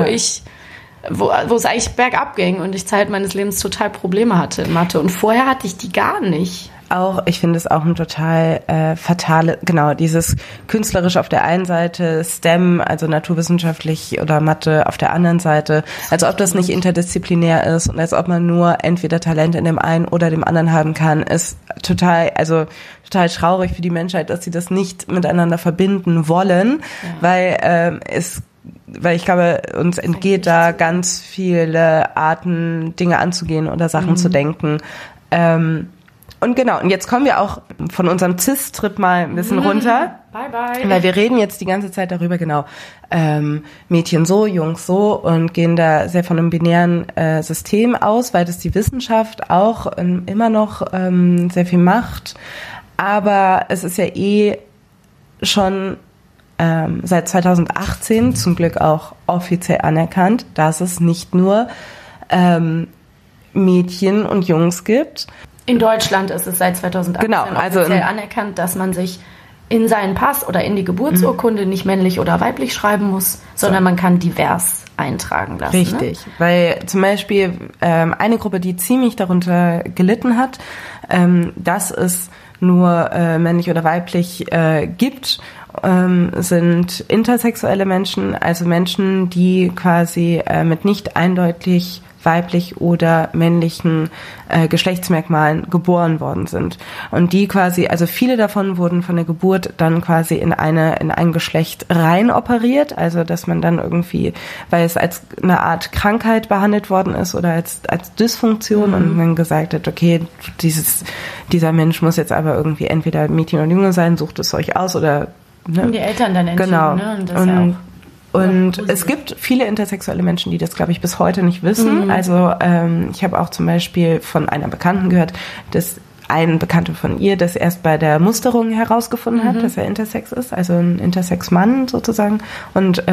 C: es eigentlich bergab ging und ich Zeit meines Lebens total Probleme hatte in Mathe. Und vorher hatte ich die gar nicht.
A: Ich finde es auch ein total fatale, genau, dieses künstlerisch auf der einen Seite, STEM, also naturwissenschaftlich oder Mathe auf der anderen Seite, als ob das nicht interdisziplinär ist und als ob man nur entweder Talent in dem einen oder dem anderen haben kann, ist total traurig für die Menschheit, dass sie das nicht miteinander verbinden wollen, weil ich glaube, uns entgeht da ganz viele Arten, Dinge anzugehen oder Sachen zu denken. Und genau, und jetzt kommen wir auch von unserem Cis-Trip mal ein bisschen runter.
C: Bye, bye.
A: Weil wir reden jetzt die ganze Zeit darüber, genau, Mädchen so, Jungs so und gehen da sehr von einem binären System aus, weil das die Wissenschaft auch immer noch sehr viel macht. Aber es ist ja schon seit 2018 zum Glück auch offiziell anerkannt, dass es nicht nur Mädchen und Jungs gibt.
C: In Deutschland ist es seit 2018 offiziell anerkannt, dass man sich in seinen Pass oder in die Geburtsurkunde nicht männlich oder weiblich schreiben muss, sondern man kann divers eintragen lassen.
A: Richtig, ne? Weil zum Beispiel eine Gruppe, die ziemlich darunter gelitten hat, dass es nur männlich oder weiblich gibt, sind intersexuelle Menschen, also Menschen, die quasi mit nicht eindeutig weiblich oder männlichen Geschlechtsmerkmalen geboren worden sind. Und die quasi, also viele davon wurden von der Geburt dann quasi in ein Geschlecht rein operiert, also dass man dann irgendwie, weil es als eine Art Krankheit behandelt worden ist oder als Dysfunktion und man gesagt hat, okay, dieser Mensch muss jetzt aber irgendwie entweder Mädchen oder Junge sein, sucht es euch aus oder ne?
C: Die Eltern dann entschieden,
A: genau.
C: Ne? Und das ja auch
A: und es gibt viele intersexuelle Menschen, die das, glaube ich, bis heute nicht wissen. Also ich habe auch zum Beispiel von einer Bekannten gehört, dass ein Bekannter von ihr das erst bei der Musterung herausgefunden hat, dass er intersex ist, also ein Intersex-Mann sozusagen. Und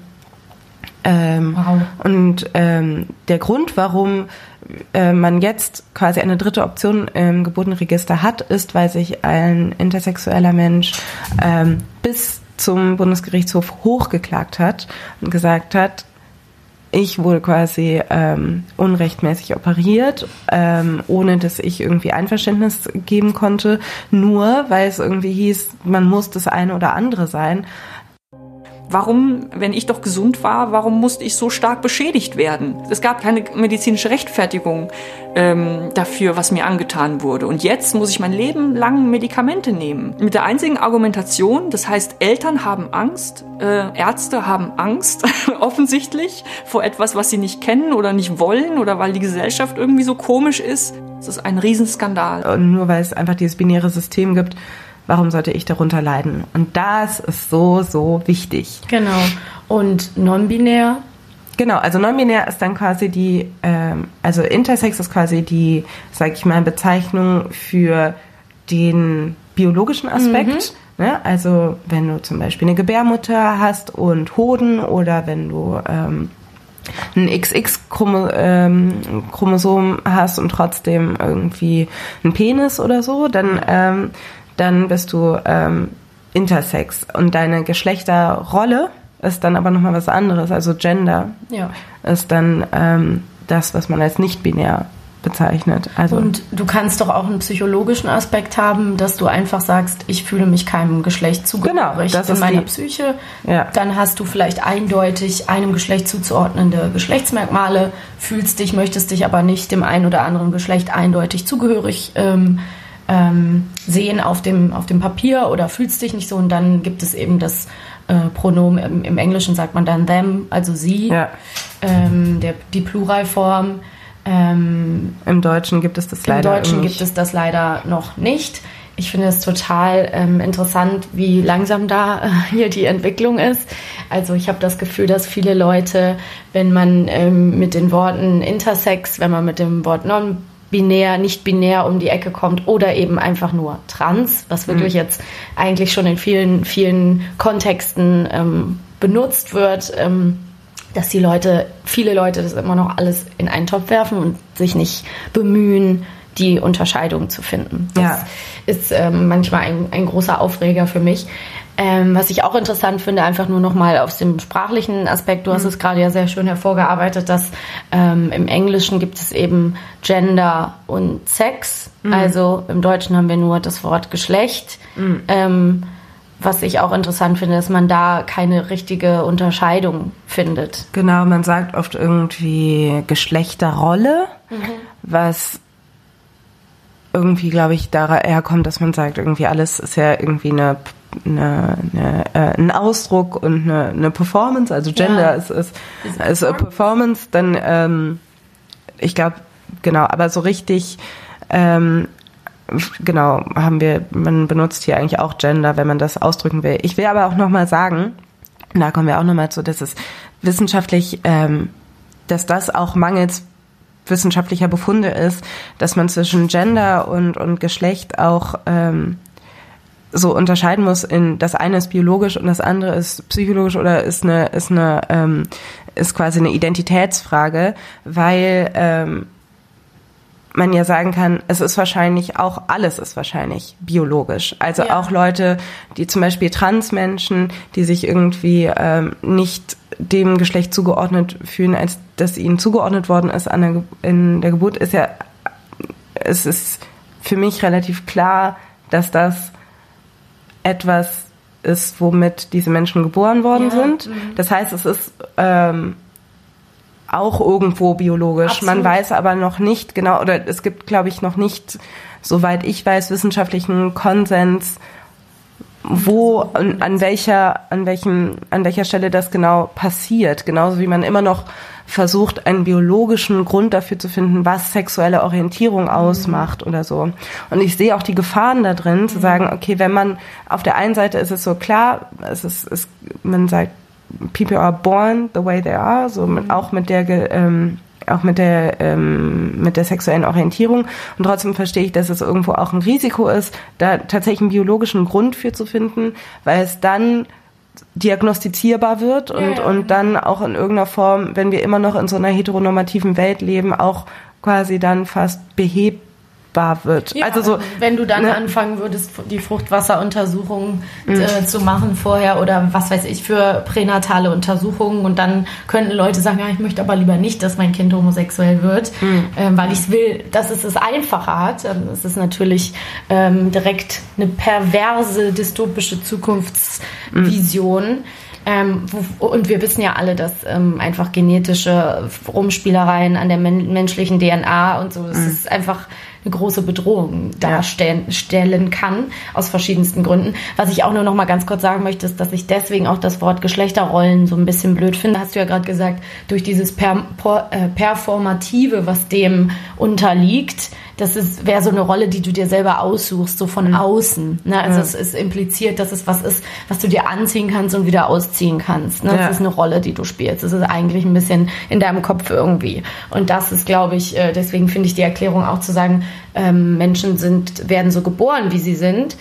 A: der Grund, warum man jetzt quasi eine dritte Option im Geburtenregister hat, ist, weil sich ein intersexueller Mensch bis zum Bundesgerichtshof hochgeklagt hat und gesagt hat, ich wurde quasi unrechtmäßig operiert, ohne dass ich irgendwie Einverständnis geben konnte, nur weil es irgendwie hieß, man muss das eine oder andere sein.
F: Warum, wenn ich doch gesund war, warum musste ich so stark beschädigt werden? Es gab keine medizinische Rechtfertigung dafür, was mir angetan wurde. Und jetzt muss ich mein Leben lang Medikamente nehmen. Mit der einzigen Argumentation, das heißt, Eltern haben Angst, Ärzte haben Angst, offensichtlich, vor etwas, was sie nicht kennen oder nicht wollen oder weil die Gesellschaft irgendwie so komisch ist. Das ist ein Riesenskandal.
A: Und nur weil es einfach dieses binäre System gibt, warum sollte ich darunter leiden? Und das ist so, so wichtig.
C: Genau. Und non-binär?
A: Genau, also non-binär ist dann quasi also Intersex ist quasi die, sag ich mal, Bezeichnung für den biologischen Aspekt. Ne? Also wenn du zum Beispiel eine Gebärmutter hast und Hoden oder wenn du ein XX-Chromosom hast und trotzdem irgendwie einen Penis oder so, dann bist du intersex. Und deine Geschlechterrolle ist dann aber nochmal was anderes. Also Gender ist dann das, was man als nicht-binär bezeichnet. Also
C: und du kannst doch auch einen psychologischen Aspekt haben, dass du einfach sagst, ich fühle mich keinem Geschlecht zugehörig in meiner Psyche. Ja. Dann hast du vielleicht eindeutig einem Geschlecht zuzuordnende Geschlechtsmerkmale, möchtest dich aber nicht dem einen oder anderen Geschlecht eindeutig zugehörig sehen auf dem Papier oder fühlst dich nicht so, und dann gibt es eben das Pronomen, im Englischen sagt man dann them, also sie, die Pluralform.
A: Im Deutschen gibt es das leider nicht.
C: Im Deutschen gibt es das leider noch nicht. Ich finde es total interessant, wie langsam da hier die Entwicklung ist. Also ich habe das Gefühl, dass viele Leute, wenn man mit den Worten Intersex, wenn man mit dem Wort non-binär, nicht-binär um die Ecke kommt oder eben einfach nur trans, was wirklich jetzt eigentlich schon in vielen, vielen Kontexten benutzt wird, dass viele Leute das immer noch alles in einen Topf werfen und sich nicht bemühen, die Unterscheidung zu finden. Das ist manchmal ein großer Aufreger für mich. Was ich auch interessant finde, einfach nur nochmal aus dem sprachlichen Aspekt, du hast es gerade ja sehr schön hervorgearbeitet, dass im Englischen gibt es eben Gender und Sex, also im Deutschen haben wir nur das Wort Geschlecht. Was ich auch interessant finde, dass man da keine richtige Unterscheidung findet.
A: Genau, man sagt oft irgendwie Geschlechterrolle, was irgendwie, glaube ich, daher kommt, dass man sagt, irgendwie alles ist ja irgendwie ein Ausdruck und eine Performance, also Gender ist a Performance, dann ich glaube, genau, aber so richtig genau, man benutzt hier eigentlich auch Gender, wenn man das ausdrücken will. Ich will aber auch nochmal sagen, da kommen wir auch nochmal zu, dass es wissenschaftlich, dass das auch mangels wissenschaftlicher Befunde ist, dass man zwischen Gender und Geschlecht auch so unterscheiden muss, in das eine ist biologisch und das andere ist psychologisch oder ist quasi eine Identitätsfrage, weil man ja sagen kann, es ist wahrscheinlich auch, alles ist wahrscheinlich biologisch. Also auch Leute, die zum Beispiel Transmenschen, die sich irgendwie nicht dem Geschlecht zugeordnet fühlen, als das ihnen zugeordnet worden ist in der Geburt, es ist für mich relativ klar, dass das etwas ist, womit diese Menschen geboren worden sind. Das heißt, es ist auch irgendwo biologisch.
C: Absolut.
A: Man weiß aber noch nicht genau, oder es gibt, glaube ich, noch nicht, soweit ich weiß, wissenschaftlichen Konsens, wo und an welcher Stelle das genau passiert. Genauso wie man immer noch versucht, einen biologischen Grund dafür zu finden, was sexuelle Orientierung ausmacht oder so. Und ich sehe auch die Gefahren da drin, zu sagen, okay, wenn man auf der einen Seite ist es so klar, man sagt, people are born the way they are, so auch mit der sexuellen Orientierung. Und trotzdem verstehe ich, dass es irgendwo auch ein Risiko ist, da tatsächlich einen biologischen Grund für zu finden, weil es dann diagnostizierbar wird und dann auch in irgendeiner Form, wenn wir immer noch in so einer heteronormativen Welt leben, auch quasi dann fast behebbar wird.
C: Ja,
A: also so,
C: wenn du dann anfangen würdest, die Fruchtwasseruntersuchungen zu machen vorher oder was weiß ich für pränatale Untersuchungen und dann könnten Leute sagen, ja, ich möchte aber lieber nicht, dass mein Kind homosexuell wird, weil ich will, dass es einfacher hat. Es ist natürlich direkt eine perverse, dystopische Zukunftsvision. Und wir wissen ja alle, dass einfach genetische Rumspielereien an der menschlichen DNA und so, das ist einfach eine große Bedrohung darstellen kann, aus verschiedensten Gründen. Was ich auch nur noch mal ganz kurz sagen möchte, ist, dass ich deswegen auch das Wort Geschlechterrollen so ein bisschen blöd finde. Hast du ja gerade gesagt, durch dieses Performative, was dem unterliegt, das wäre so eine Rolle, die du dir selber aussuchst, so von außen. Ne? Also es ist impliziert, dass es was ist, was du dir anziehen kannst und wieder ausziehen kannst. Ne? Das ist eine Rolle, die du spielst. Das ist eigentlich ein bisschen in deinem Kopf irgendwie. Und das ist, glaube ich, deswegen finde ich die Erklärung auch zu sagen, Menschen werden so geboren, wie sie sind,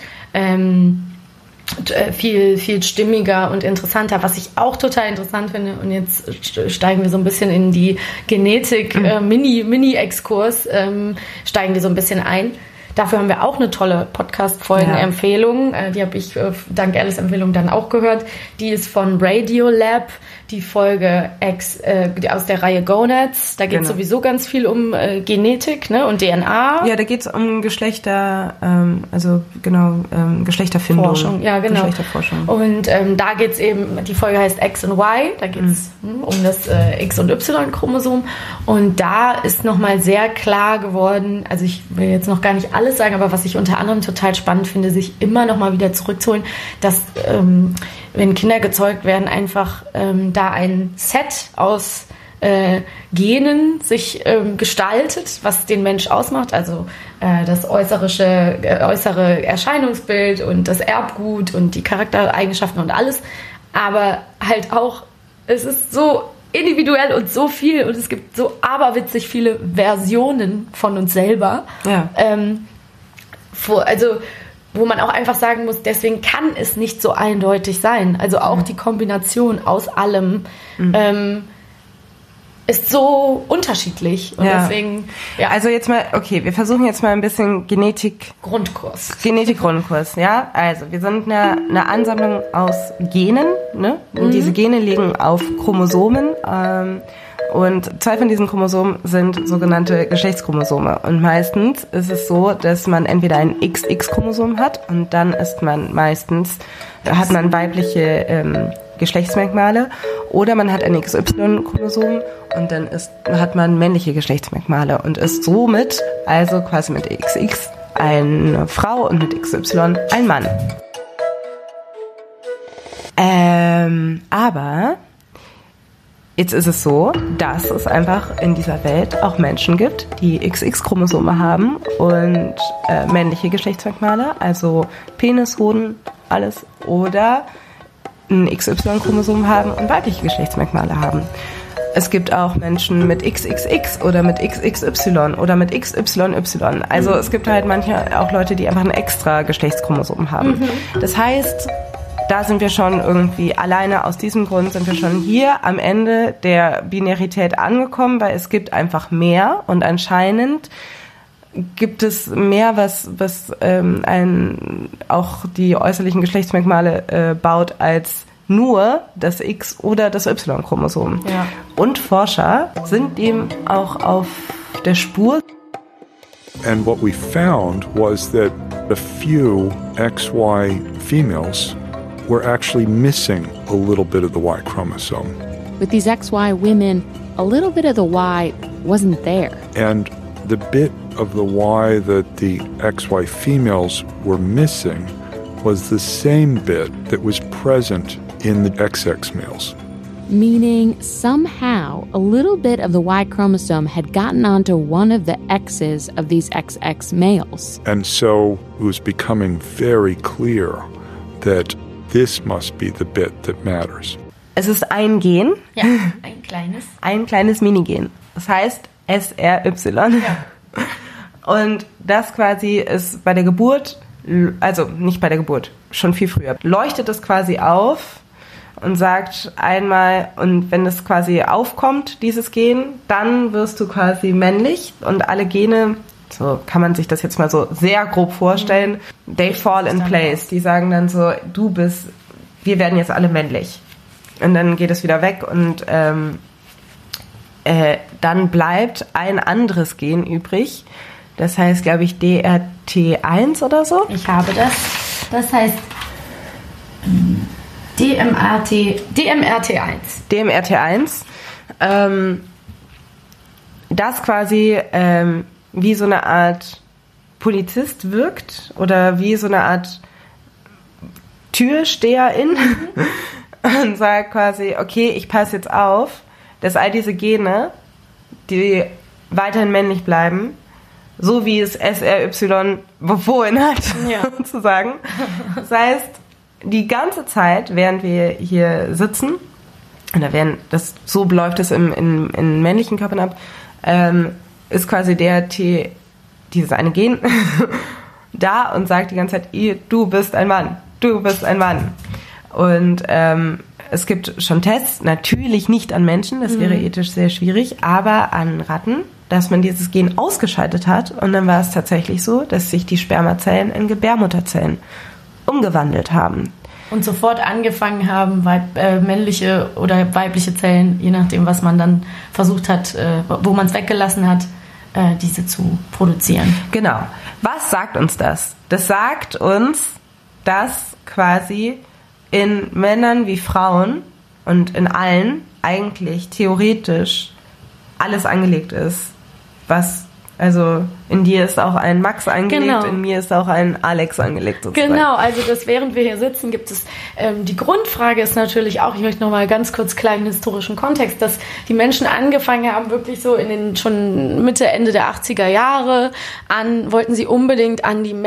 C: viel, viel stimmiger und interessanter. Was ich auch total interessant finde, und jetzt steigen wir so ein bisschen in die Genetik, Mini-Exkurs, steigen wir so ein bisschen ein. Dafür haben wir auch eine tolle Podcast-Folgen-Empfehlung. Die habe ich dank Alice Empfehlung dann auch gehört. Die ist von Radiolab, die Folge aus der Reihe Gonads. Da geht es sowieso ganz viel um Genetik, ne, und DNA.
A: Ja, da geht es um Geschlechterfindung.
C: Forschung, ja, genau.
A: Geschlechterforschung.
C: Und da geht es eben, die Folge heißt X und Y, da geht es um das X- und Y-Chromosom. Und da ist nochmal sehr klar geworden, also ich will jetzt noch gar nicht alles sagen, aber was ich unter anderem total spannend finde, sich immer noch mal wieder zurückzuholen, dass wenn Kinder gezeugt werden, einfach da ein Set aus Genen sich gestaltet, was den Mensch ausmacht, also das äußere Erscheinungsbild und das Erbgut und die Charaktereigenschaften und alles, aber halt auch, es ist so individuell und so viel und es gibt so aberwitzig viele Versionen von uns selber. Ja. Wo man auch einfach sagen muss, deswegen kann es nicht so eindeutig sein. Also auch die Kombination aus allem ist so unterschiedlich. Und deswegen, ja.
A: Also jetzt mal, okay, wir versuchen jetzt mal ein bisschen
C: Grundkurs,
A: ja. Also wir sind eine Ansammlung aus Genen, ne? Und diese Gene liegen auf Chromosomen. Und 2 von diesen Chromosomen sind sogenannte Geschlechtschromosome. Und meistens ist es so, dass man entweder ein XX-Chromosom hat und dann hat man weibliche Geschlechtsmerkmale, oder man hat ein XY-Chromosom und dann hat man männliche Geschlechtsmerkmale und ist somit, also quasi mit XX eine Frau und mit XY ein Mann. Aber jetzt ist es so, dass es einfach in dieser Welt auch Menschen gibt, die XX-Chromosome haben und männliche Geschlechtsmerkmale, also Penis, Hoden, alles, oder ein XY-Chromosom haben und weibliche Geschlechtsmerkmale haben. Es gibt auch Menschen mit XXX oder mit XXY oder mit XYY. Also es gibt halt manche auch Leute, die einfach ein extra Geschlechtschromosom haben. Das heißt, da sind wir schon irgendwie, alleine aus diesem Grund sind wir schon hier am Ende der Binarität angekommen, weil es gibt einfach mehr und anscheinend gibt es mehr, was auch die äußerlichen Geschlechtsmerkmale baut, als nur das X- oder das Y-Chromosom. Ja. Und Forscher sind dem auch auf der Spur.
G: And what we found was that a few XY females were actually missing a little bit of the Y chromosome.
H: With these XY women, a little bit of the Y wasn't there.
G: And the bit of the Y that the XY females were missing was the same bit that was present in the XX males.
H: Meaning somehow a little bit of the Y chromosome had gotten onto one of the X's of these XX males.
G: And so it was becoming very clear that this must be the bit that matters.
A: Es ist ein Gen.
C: Ja, ein kleines.
A: Ein kleines Minigen. Das heißt SRY. Ja. Und das quasi ist bei der Geburt, also nicht bei der Geburt, schon viel früher, leuchtet es quasi auf und sagt einmal, und wenn es quasi aufkommt, dieses Gen, dann wirst du quasi männlich und alle Gene, so kann man sich das jetzt mal so sehr grob vorstellen, they fall in place. Die sagen dann so, wir werden jetzt alle männlich. Und dann geht es wieder weg und dann bleibt ein anderes Gen übrig. Das heißt, glaube ich, DRT1 oder so.
C: Ich habe das. Das heißt DMRT1.
A: DMRT1. Das quasi wie so eine Art Polizist wirkt oder wie so eine Art Türsteherin und sagt quasi, okay, ich passe jetzt auf, dass all diese Gene, die weiterhin männlich bleiben, so wie es SRY befohlen hat, sozusagen. Das heißt, die ganze Zeit, während wir hier sitzen, so läuft es in männlichen Körpern ab, ist quasi dieses eine Gen da und sagt die ganze Zeit, du bist ein Mann, du bist ein Mann. Und es gibt schon Tests, natürlich nicht an Menschen, das wäre ethisch sehr schwierig, aber an Ratten, dass man dieses Gen ausgeschaltet hat und dann war es tatsächlich so, dass sich die Spermazellen in Gebärmutterzellen umgewandelt haben.
C: Und sofort angefangen haben, männliche oder weibliche Zellen, je nachdem, was man dann versucht hat, wo man es weggelassen hat, diese zu produzieren.
A: Genau. Was sagt uns das? Das sagt uns, dass quasi in Männern wie Frauen und in allen eigentlich theoretisch alles angelegt ist. Also in dir ist auch ein Max angelegt, genau. In mir ist auch ein Alex angelegt sozusagen.
C: Genau, also während wir hier sitzen, gibt es, die Grundfrage ist natürlich auch, ich möchte nochmal ganz kurz kleinen historischen Kontext, dass die Menschen angefangen haben, wirklich so schon Mitte, Ende der 80er Jahre wollten sie unbedingt an die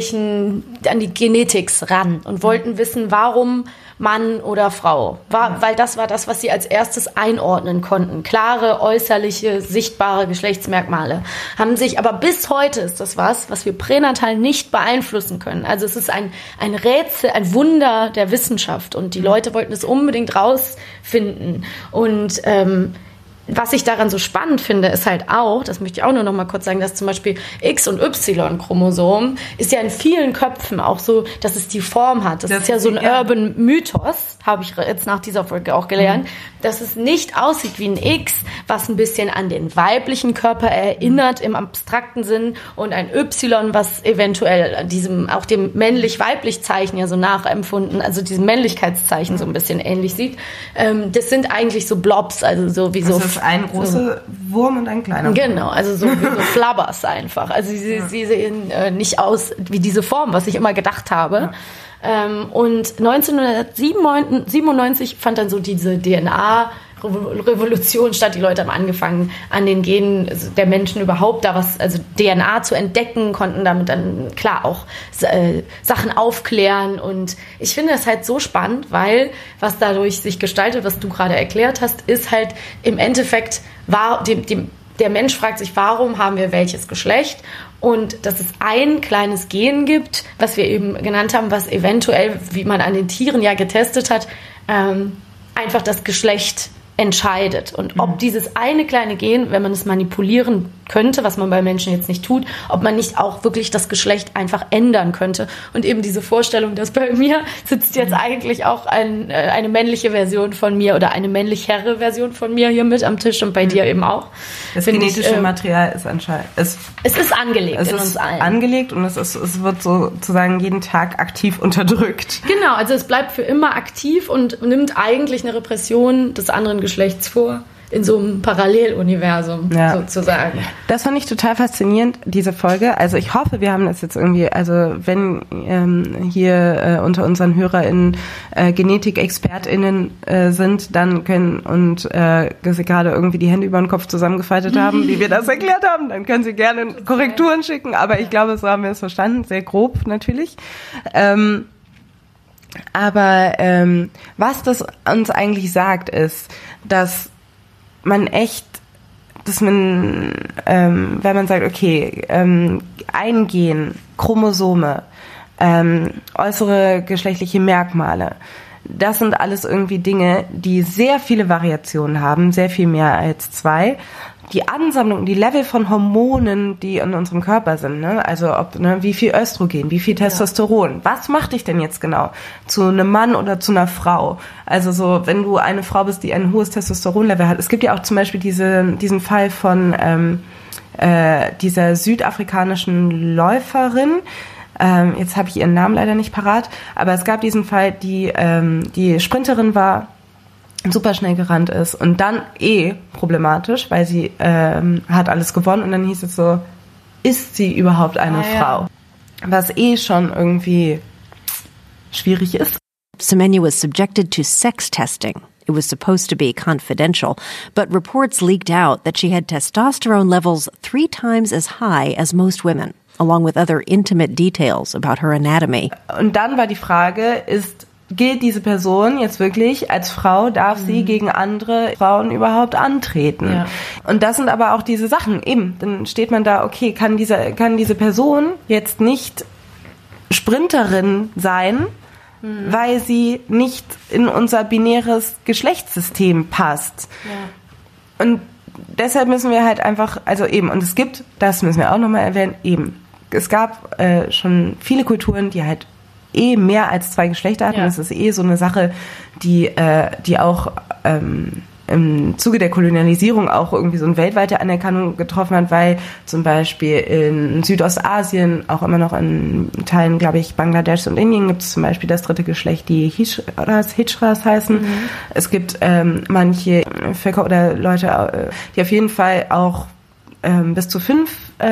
C: Genetik ran und wollten wissen, warum Mann oder Frau. Weil das war das, was sie als erstes einordnen konnten. Klare, äußerliche, sichtbare Geschlechtsmerkmale. Haben sich, aber bis heute ist das was wir pränatal nicht beeinflussen können. Also es ist ein Rätsel, ein Wunder der Wissenschaft und die Leute wollten es unbedingt rausfinden. Und was ich daran so spannend finde, ist halt auch, das möchte ich auch nur noch mal kurz sagen, dass zum Beispiel X- und Y-Chromosom ist ja in vielen Köpfen auch so, dass es die Form hat. Das ist ja so ein Urban Mythos, habe ich jetzt nach dieser Folge auch gelernt, dass es nicht aussieht wie ein X, was ein bisschen an den weiblichen Körper erinnert im abstrakten Sinn und ein Y, was eventuell auch dem männlich-weiblich Zeichen ja so nachempfunden, also diesem Männlichkeitszeichen so ein bisschen ähnlich sieht. Das sind eigentlich so Blobs, also so wie so
A: ein großer Wurm und ein kleiner Wurm.
C: Genau, also so wie so Flabbers einfach. Also sie sehen nicht aus wie diese Form, was ich immer gedacht habe. Und 1997 fand dann so diese DNA-Revolution statt. Die Leute haben angefangen, an den Genen der Menschen überhaupt also DNA zu entdecken, konnten damit dann klar auch Sachen aufklären. Und ich finde das halt so spannend, weil was dadurch sich gestaltet, was du gerade erklärt hast, ist halt im Endeffekt, der Mensch fragt sich, warum haben wir welches Geschlecht? Und dass es ein kleines Gen gibt, was wir eben genannt haben, was eventuell, wie man an den Tieren ja getestet hat, einfach das Geschlecht entscheidet. Und ob dieses eine kleine Gen, wenn man es manipulieren könnte, was man bei Menschen jetzt nicht tut, ob man nicht auch wirklich das Geschlecht einfach ändern könnte. Und eben diese Vorstellung, dass bei mir sitzt jetzt eigentlich auch eine männliche Version von mir oder eine männlichere Version von mir hier mit am Tisch und bei dir eben auch.
A: Das genetische Material ist anscheinend... Es ist angelegt in uns allen. Angelegt und es wird sozusagen jeden Tag aktiv unterdrückt.
C: Genau, also es bleibt für immer aktiv und nimmt eigentlich eine Repression des anderen Geschlechts vor, in so einem Paralleluniversum sozusagen.
A: Das fand ich total faszinierend, diese Folge. Also ich hoffe, wir haben das jetzt irgendwie, also wenn hier unter unseren HörerInnen Genetikexpertinnen sind, dann können und sie gerade irgendwie die Hände über den Kopf zusammengefaltet haben, wie wir das erklärt haben, dann können sie gerne Korrekturen schicken. Aber ich glaube, so haben wir es verstanden, sehr grob natürlich. Aber was das uns eigentlich sagt, ist, dass man wenn man sagt, okay, ein Gen, Chromosome, äußere geschlechtliche Merkmale, das sind alles irgendwie Dinge, die sehr viele Variationen haben, sehr viel mehr als 2. Die Ansammlung, die Level von Hormonen, die in unserem Körper sind, ne? Also wie viel Östrogen, wie viel Testosteron, was macht dich denn jetzt genau zu einem Mann oder zu einer Frau? Also so, wenn du eine Frau bist, die ein hohes Testosteronlevel hat. Es gibt ja auch zum Beispiel diesen Fall von dieser südafrikanischen Läuferin. Jetzt habe ich ihren Namen leider nicht parat, aber es gab diesen Fall, die Sprinterin war, super schnell gerannt ist und dann problematisch, weil sie hat alles gewonnen und dann hieß es so, ist sie überhaupt eine Frau? Was schon irgendwie schwierig ist.
I: Semenya was subjected to sex testing. It was supposed to be confidential, but reports leaked out that she had testosterone levels 3 times as high as most women, along with other intimate details about her anatomy.
A: Und dann war die Frage, gilt diese Person jetzt wirklich als Frau, darf sie gegen andere Frauen überhaupt antreten? Ja. Und das sind aber auch diese Sachen, eben, dann steht man da, okay, kann diese Person jetzt nicht Sprinterin sein, weil sie nicht in unser binäres Geschlechtssystem passt. Ja. Und deshalb müssen wir halt einfach, also eben, und es gibt, das müssen wir auch nochmal erwähnen, eben, es gab schon viele Kulturen, die halt mehr als 2 Geschlechter hatten. Ja. Das ist so eine Sache, die auch im Zuge der Kolonialisierung auch irgendwie so eine weltweite Anerkennung getroffen hat, weil zum Beispiel in Südostasien, auch immer noch in Teilen, glaube ich, Bangladesch und Indien gibt es zum Beispiel das 3. Geschlecht, die Hijras heißen. Es gibt manche Völker oder Leute, die auf jeden Fall auch bis zu 5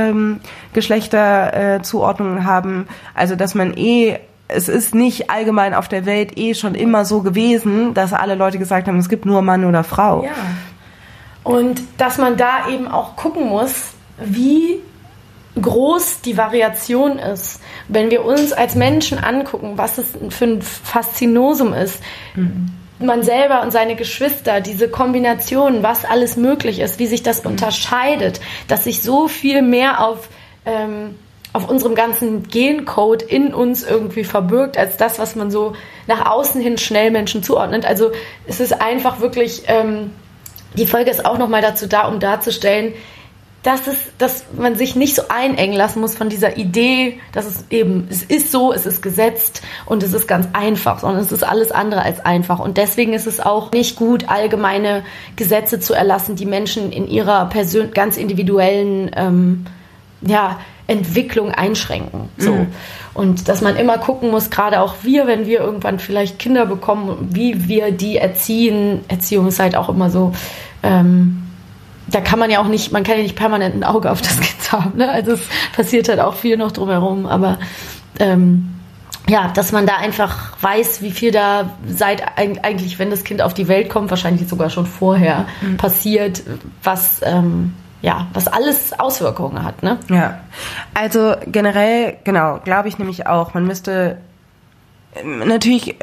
A: Geschlechterzuordnungen haben. Also dass man es ist nicht allgemein auf der Welt schon immer so gewesen, dass alle Leute gesagt haben, es gibt nur Mann oder Frau.
C: Ja. Und dass man da eben auch gucken muss, wie groß die Variation ist. Wenn wir uns als Menschen angucken, was es für ein Faszinosum ist, man selber und seine Geschwister, diese Kombination, was alles möglich ist, wie sich das unterscheidet, dass sich so viel mehr auf unserem ganzen Gencode in uns irgendwie verbirgt, als das, was man so nach außen hin schnell Menschen zuordnet. Also es ist einfach wirklich, die Folge ist auch nochmal dazu da, um darzustellen, dass man sich nicht so einengen lassen muss von dieser Idee, dass es ist so, es ist gesetzt und es ist ganz einfach, sondern es ist alles andere als einfach. Und deswegen ist es auch nicht gut, allgemeine Gesetze zu erlassen, die Menschen in ihrer ganz individuellen Entwicklung einschränken. So. Und dass man immer gucken muss, gerade auch wenn wir irgendwann vielleicht Kinder bekommen, wie wir die erziehen. Erziehung ist halt auch immer so, da kann man ja nicht permanent ein Auge auf das Kind haben. Ne? Also es passiert halt auch viel noch drumherum, aber dass man da einfach weiß, wie viel da eigentlich, wenn das Kind auf die Welt kommt, wahrscheinlich sogar schon vorher passiert, was alles Auswirkungen hat, ne? Ja,
A: also generell, genau, glaube ich nämlich auch, man müsste, natürlich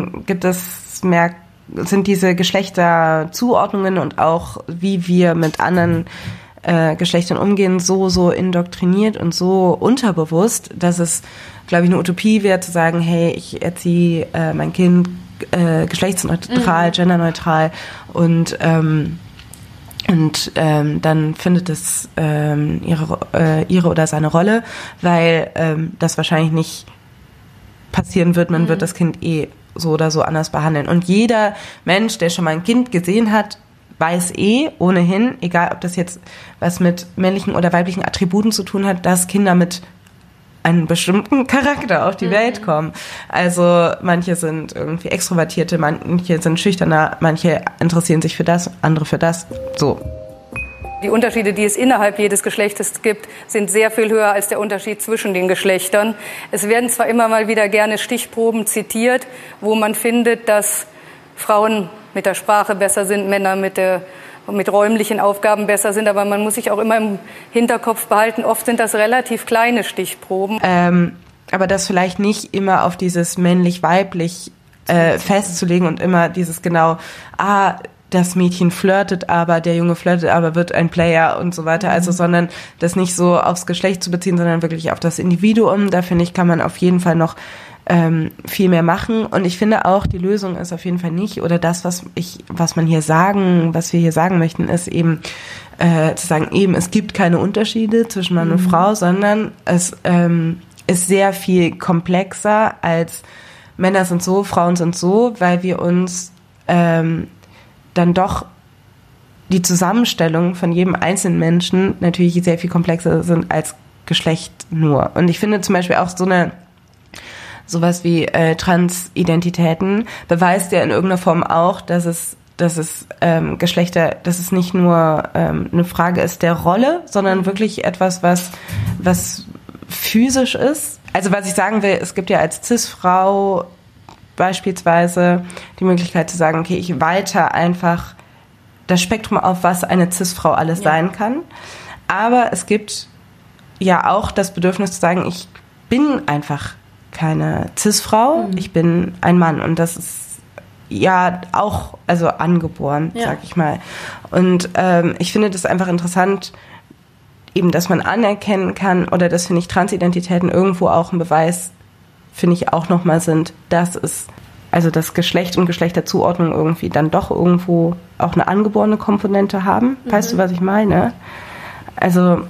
A: sind diese Geschlechterzuordnungen und auch, wie wir mit anderen Geschlechtern umgehen, so indoktriniert und so unterbewusst, dass es, glaube ich, eine Utopie wäre, zu sagen, hey, ich erziehe mein Kind geschlechtsneutral, genderneutral und dann findet es ihre oder seine Rolle, weil das wahrscheinlich nicht passieren wird. Man wird das Kind so oder so anders behandeln. Und jeder Mensch, der schon mal ein Kind gesehen hat, weiß ohnehin, egal ob das jetzt was mit männlichen oder weiblichen Attributen zu tun hat, dass Kinder mit einen bestimmten Charakter auf die Welt kommen. Also manche sind irgendwie extrovertierte, manche sind schüchterner, manche interessieren sich für das, andere für das. So.
J: Die Unterschiede, die es innerhalb jedes Geschlechtes gibt, sind sehr viel höher als der Unterschied zwischen den Geschlechtern. Es werden zwar immer mal wieder gerne Stichproben zitiert, wo man findet, dass Frauen mit der Sprache besser sind, Männer mit räumlichen Aufgaben besser sind, aber man muss sich auch immer im Hinterkopf behalten, oft sind das relativ kleine Stichproben.
A: Aber das vielleicht nicht immer auf dieses männlich-weiblich festzulegen und immer dieses genau, das Mädchen flirtet aber, der Junge flirtet aber, wird ein Player und so weiter. Also, sondern das nicht so aufs Geschlecht zu beziehen, sondern wirklich auf das Individuum. Da finde ich, kann man auf jeden Fall noch viel mehr machen. Und ich finde auch, die Lösung ist auf jeden Fall nicht, oder das, was wir hier sagen möchten, ist eben zu sagen, eben, es gibt keine Unterschiede zwischen Mann und Frau, sondern es ist sehr viel komplexer als Männer sind so, Frauen sind so, weil wir uns dann doch die Zusammenstellung von jedem einzelnen Menschen natürlich sehr viel komplexer sind als Geschlecht nur. Und ich finde zum Beispiel auch sowas wie Transidentitäten beweist ja in irgendeiner Form auch, dass es Geschlechter, dass es nicht nur eine Frage ist der Rolle, sondern wirklich etwas, was physisch ist. Also was ich sagen will, es gibt ja als Cis-Frau beispielsweise die Möglichkeit zu sagen, okay, ich weite einfach das Spektrum auf, was eine Cis-Frau alles sein kann. Aber es gibt ja auch das Bedürfnis zu sagen, ich bin einfach keine Cis-Frau, ich bin ein Mann. Und das ist ja auch angeboren, sag ich mal. Und ich finde das einfach interessant, eben, dass man anerkennen kann, oder dass, finde ich, Transidentitäten irgendwo auch ein Beweis, finde ich, auch nochmal sind, dass es, also das Geschlecht und Geschlechterzuordnung irgendwie dann doch irgendwo auch eine angeborene Komponente haben. Weißt du, was ich meine? Also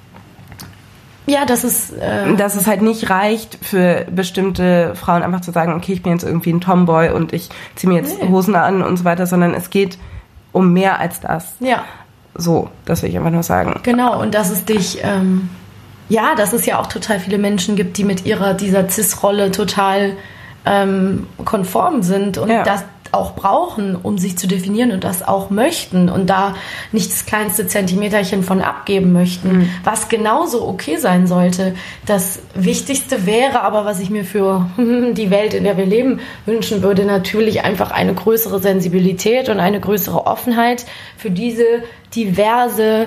C: ja, dass es
A: halt nicht reicht für bestimmte Frauen einfach zu sagen, okay, ich bin jetzt irgendwie ein Tomboy und ich ziehe mir jetzt Hosen an und so weiter, sondern es geht um mehr als das.
C: Ja.
A: So, das will ich einfach nur sagen.
C: Genau, und dass es dich, dass es ja auch total viele Menschen gibt, die mit dieser Cis-Rolle total konform sind und das auch brauchen, um sich zu definieren und das auch möchten und da nicht das kleinste Zentimeterchen von abgeben möchten, was genauso okay sein sollte. Das Wichtigste wäre aber, was ich mir für die Welt, in der wir leben, wünschen würde, natürlich einfach eine größere Sensibilität und eine größere Offenheit für diese diverse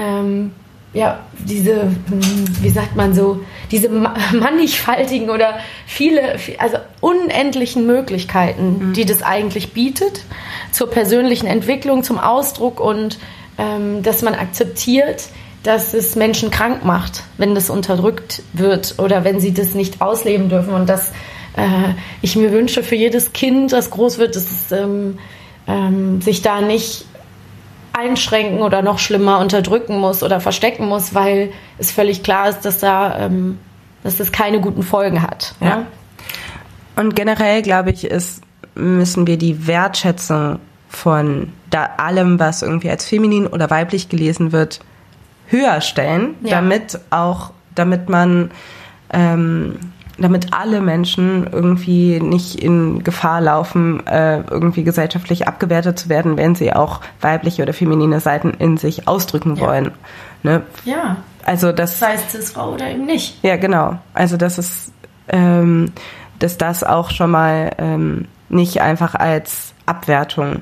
C: diese, wie sagt man so, diese mannigfaltigen oder also unendlichen Möglichkeiten, die das eigentlich bietet, zur persönlichen Entwicklung, zum Ausdruck und dass man akzeptiert, dass es Menschen krank macht, wenn das unterdrückt wird oder wenn sie das nicht ausleben dürfen und dass ich mir wünsche für jedes Kind, das groß wird, dass es sich da nicht einschränken oder noch schlimmer unterdrücken muss oder verstecken muss, weil es völlig klar ist, dass das keine guten Folgen hat. Ja?
A: Und generell, glaube ich, müssen wir die Wertschätzung von allem, was irgendwie als feminin oder weiblich gelesen wird, höher stellen, damit alle Menschen irgendwie nicht in Gefahr laufen, irgendwie gesellschaftlich abgewertet zu werden, wenn sie auch weibliche oder feminine Seiten in sich ausdrücken wollen. Ne?
C: Ja.
A: Also das
C: sei es Cis-Frau oder eben nicht.
A: Ja, genau. Also das ist, dass das auch schon mal nicht einfach als Abwertung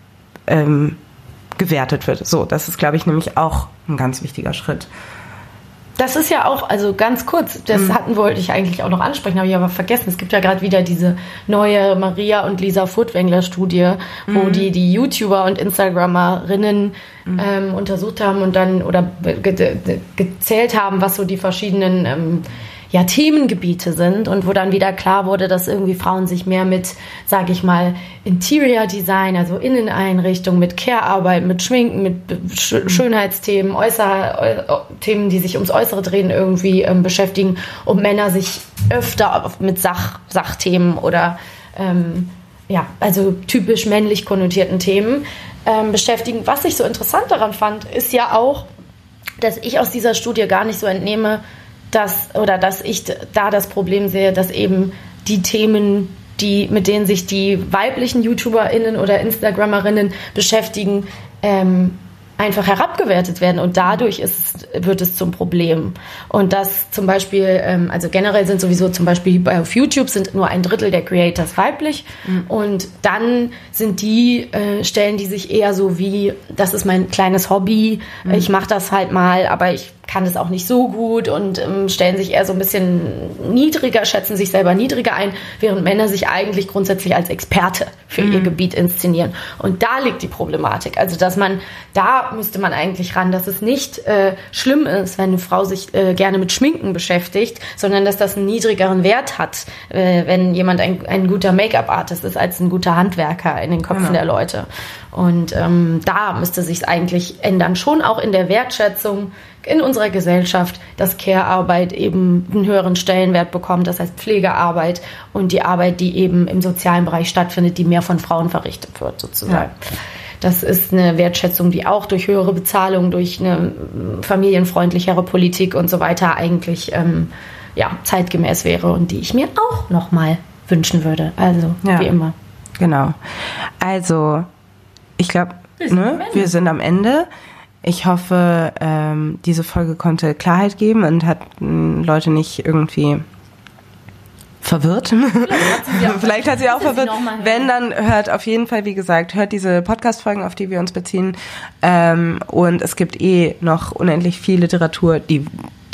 A: gewertet wird. So, das ist, glaube ich, nämlich auch ein ganz wichtiger Schritt.
C: Das ist ja auch, also ganz kurz, wollte ich eigentlich auch noch ansprechen, habe ich aber vergessen. Es gibt ja gerade wieder diese neue Maria und Lisa Furtwängler-Studie, wo die YouTuber und Instagrammerinnen untersucht haben und dann oder gezählt haben, was so die verschiedenen Themengebiete sind und wo dann wieder klar wurde, dass irgendwie Frauen sich mehr mit, sage ich mal, Interior Design, also Inneneinrichtung, mit Care-Arbeit, mit Schminken, mit Schönheitsthemen, Themen, die sich ums Äußere drehen, irgendwie beschäftigen und Männer sich öfter mit Sachthemen oder also typisch männlich konnotierten Themen beschäftigen. Was ich so interessant daran fand, ist ja auch, dass ich aus dieser Studie gar nicht so entnehme, dass ich da das Problem sehe, dass eben die Themen, mit denen sich die weiblichen YouTuberInnen oder Instagrammerinnen beschäftigen, einfach herabgewertet werden und dadurch wird es zum Problem. Und das zum Beispiel, also generell sind sowieso zum Beispiel auf YouTube sind nur 1/3 der Creators weiblich und dann sind stellen die sich eher so wie, das ist mein kleines Hobby, ich mache das halt mal, aber ich kann es auch nicht so gut und stellen sich eher so ein bisschen niedriger, schätzen sich selber niedriger ein, während Männer sich eigentlich grundsätzlich als Experte für ihr Gebiet inszenieren. Und da liegt die Problematik. Also, da müsste man eigentlich ran, dass es nicht schlimm ist, wenn eine Frau sich gerne mit Schminken beschäftigt, sondern dass das einen niedrigeren Wert hat, wenn jemand ein guter Make-up-Artist ist, als ein guter Handwerker in den Köpfen der Leute. Und da müsste sich es eigentlich ändern, schon auch in der Wertschätzung in unserer Gesellschaft, dass Care-Arbeit eben einen höheren Stellenwert bekommt, das heißt Pflegearbeit und die Arbeit, die eben im sozialen Bereich stattfindet, die mehr von Frauen verrichtet wird, sozusagen. Ja. Das ist eine Wertschätzung, die auch durch höhere Bezahlung, durch eine familienfreundlichere Politik und so weiter eigentlich zeitgemäß wäre und die ich mir auch nochmal wünschen würde. Also, wie immer.
A: Genau. Also, ich glaube, wir sind am Ende. Ich hoffe, diese Folge konnte Klarheit geben und hat Leute nicht irgendwie verwirrt. Vielleicht hat sie auch verwirrt. Wenn, dann hört auf jeden Fall, wie gesagt, hört diese Podcast-Folgen, auf die wir uns beziehen. Und es gibt noch unendlich viel Literatur, die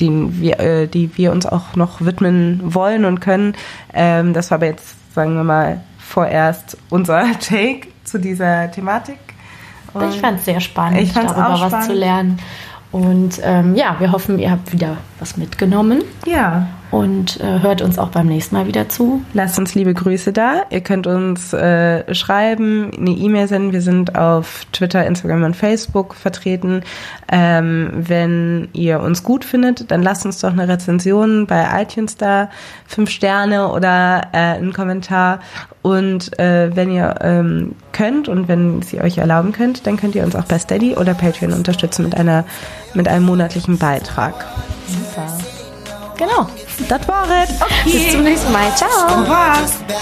A: wir uns auch noch widmen wollen und können. Das war aber jetzt, sagen wir mal, vorerst unser Take zu dieser Thematik. Und
C: ich fand es sehr spannend, darüber was zu lernen. Und wir hoffen, ihr habt wieder was mitgenommen.
A: Ja.
C: Und hört uns auch beim nächsten Mal wieder zu.
A: Lasst uns liebe Grüße da. Ihr könnt uns schreiben, eine E-Mail senden. Wir sind auf Twitter, Instagram und Facebook vertreten. Wenn ihr uns gut findet, dann lasst uns doch eine Rezension bei iTunes da, 5 Sterne oder einen Kommentar. Und wenn ihr könnt und wenn sie euch erlauben könnt, dann könnt ihr uns auch bei Steady oder Patreon unterstützen mit einem monatlichen Beitrag.
C: Super. Genau.
A: Das war es. Okay.
C: Bis zum nächsten Mal. Ciao.
A: Au revoir.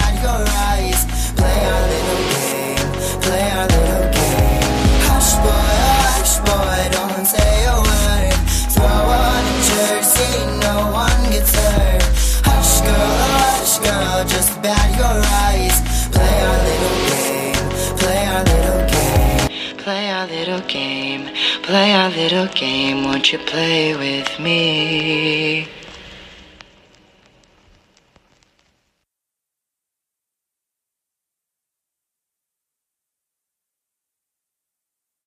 A: Just bat your eyes. Play our little game. Play our little game. Play our little game. Play our little game. Won't you play with me?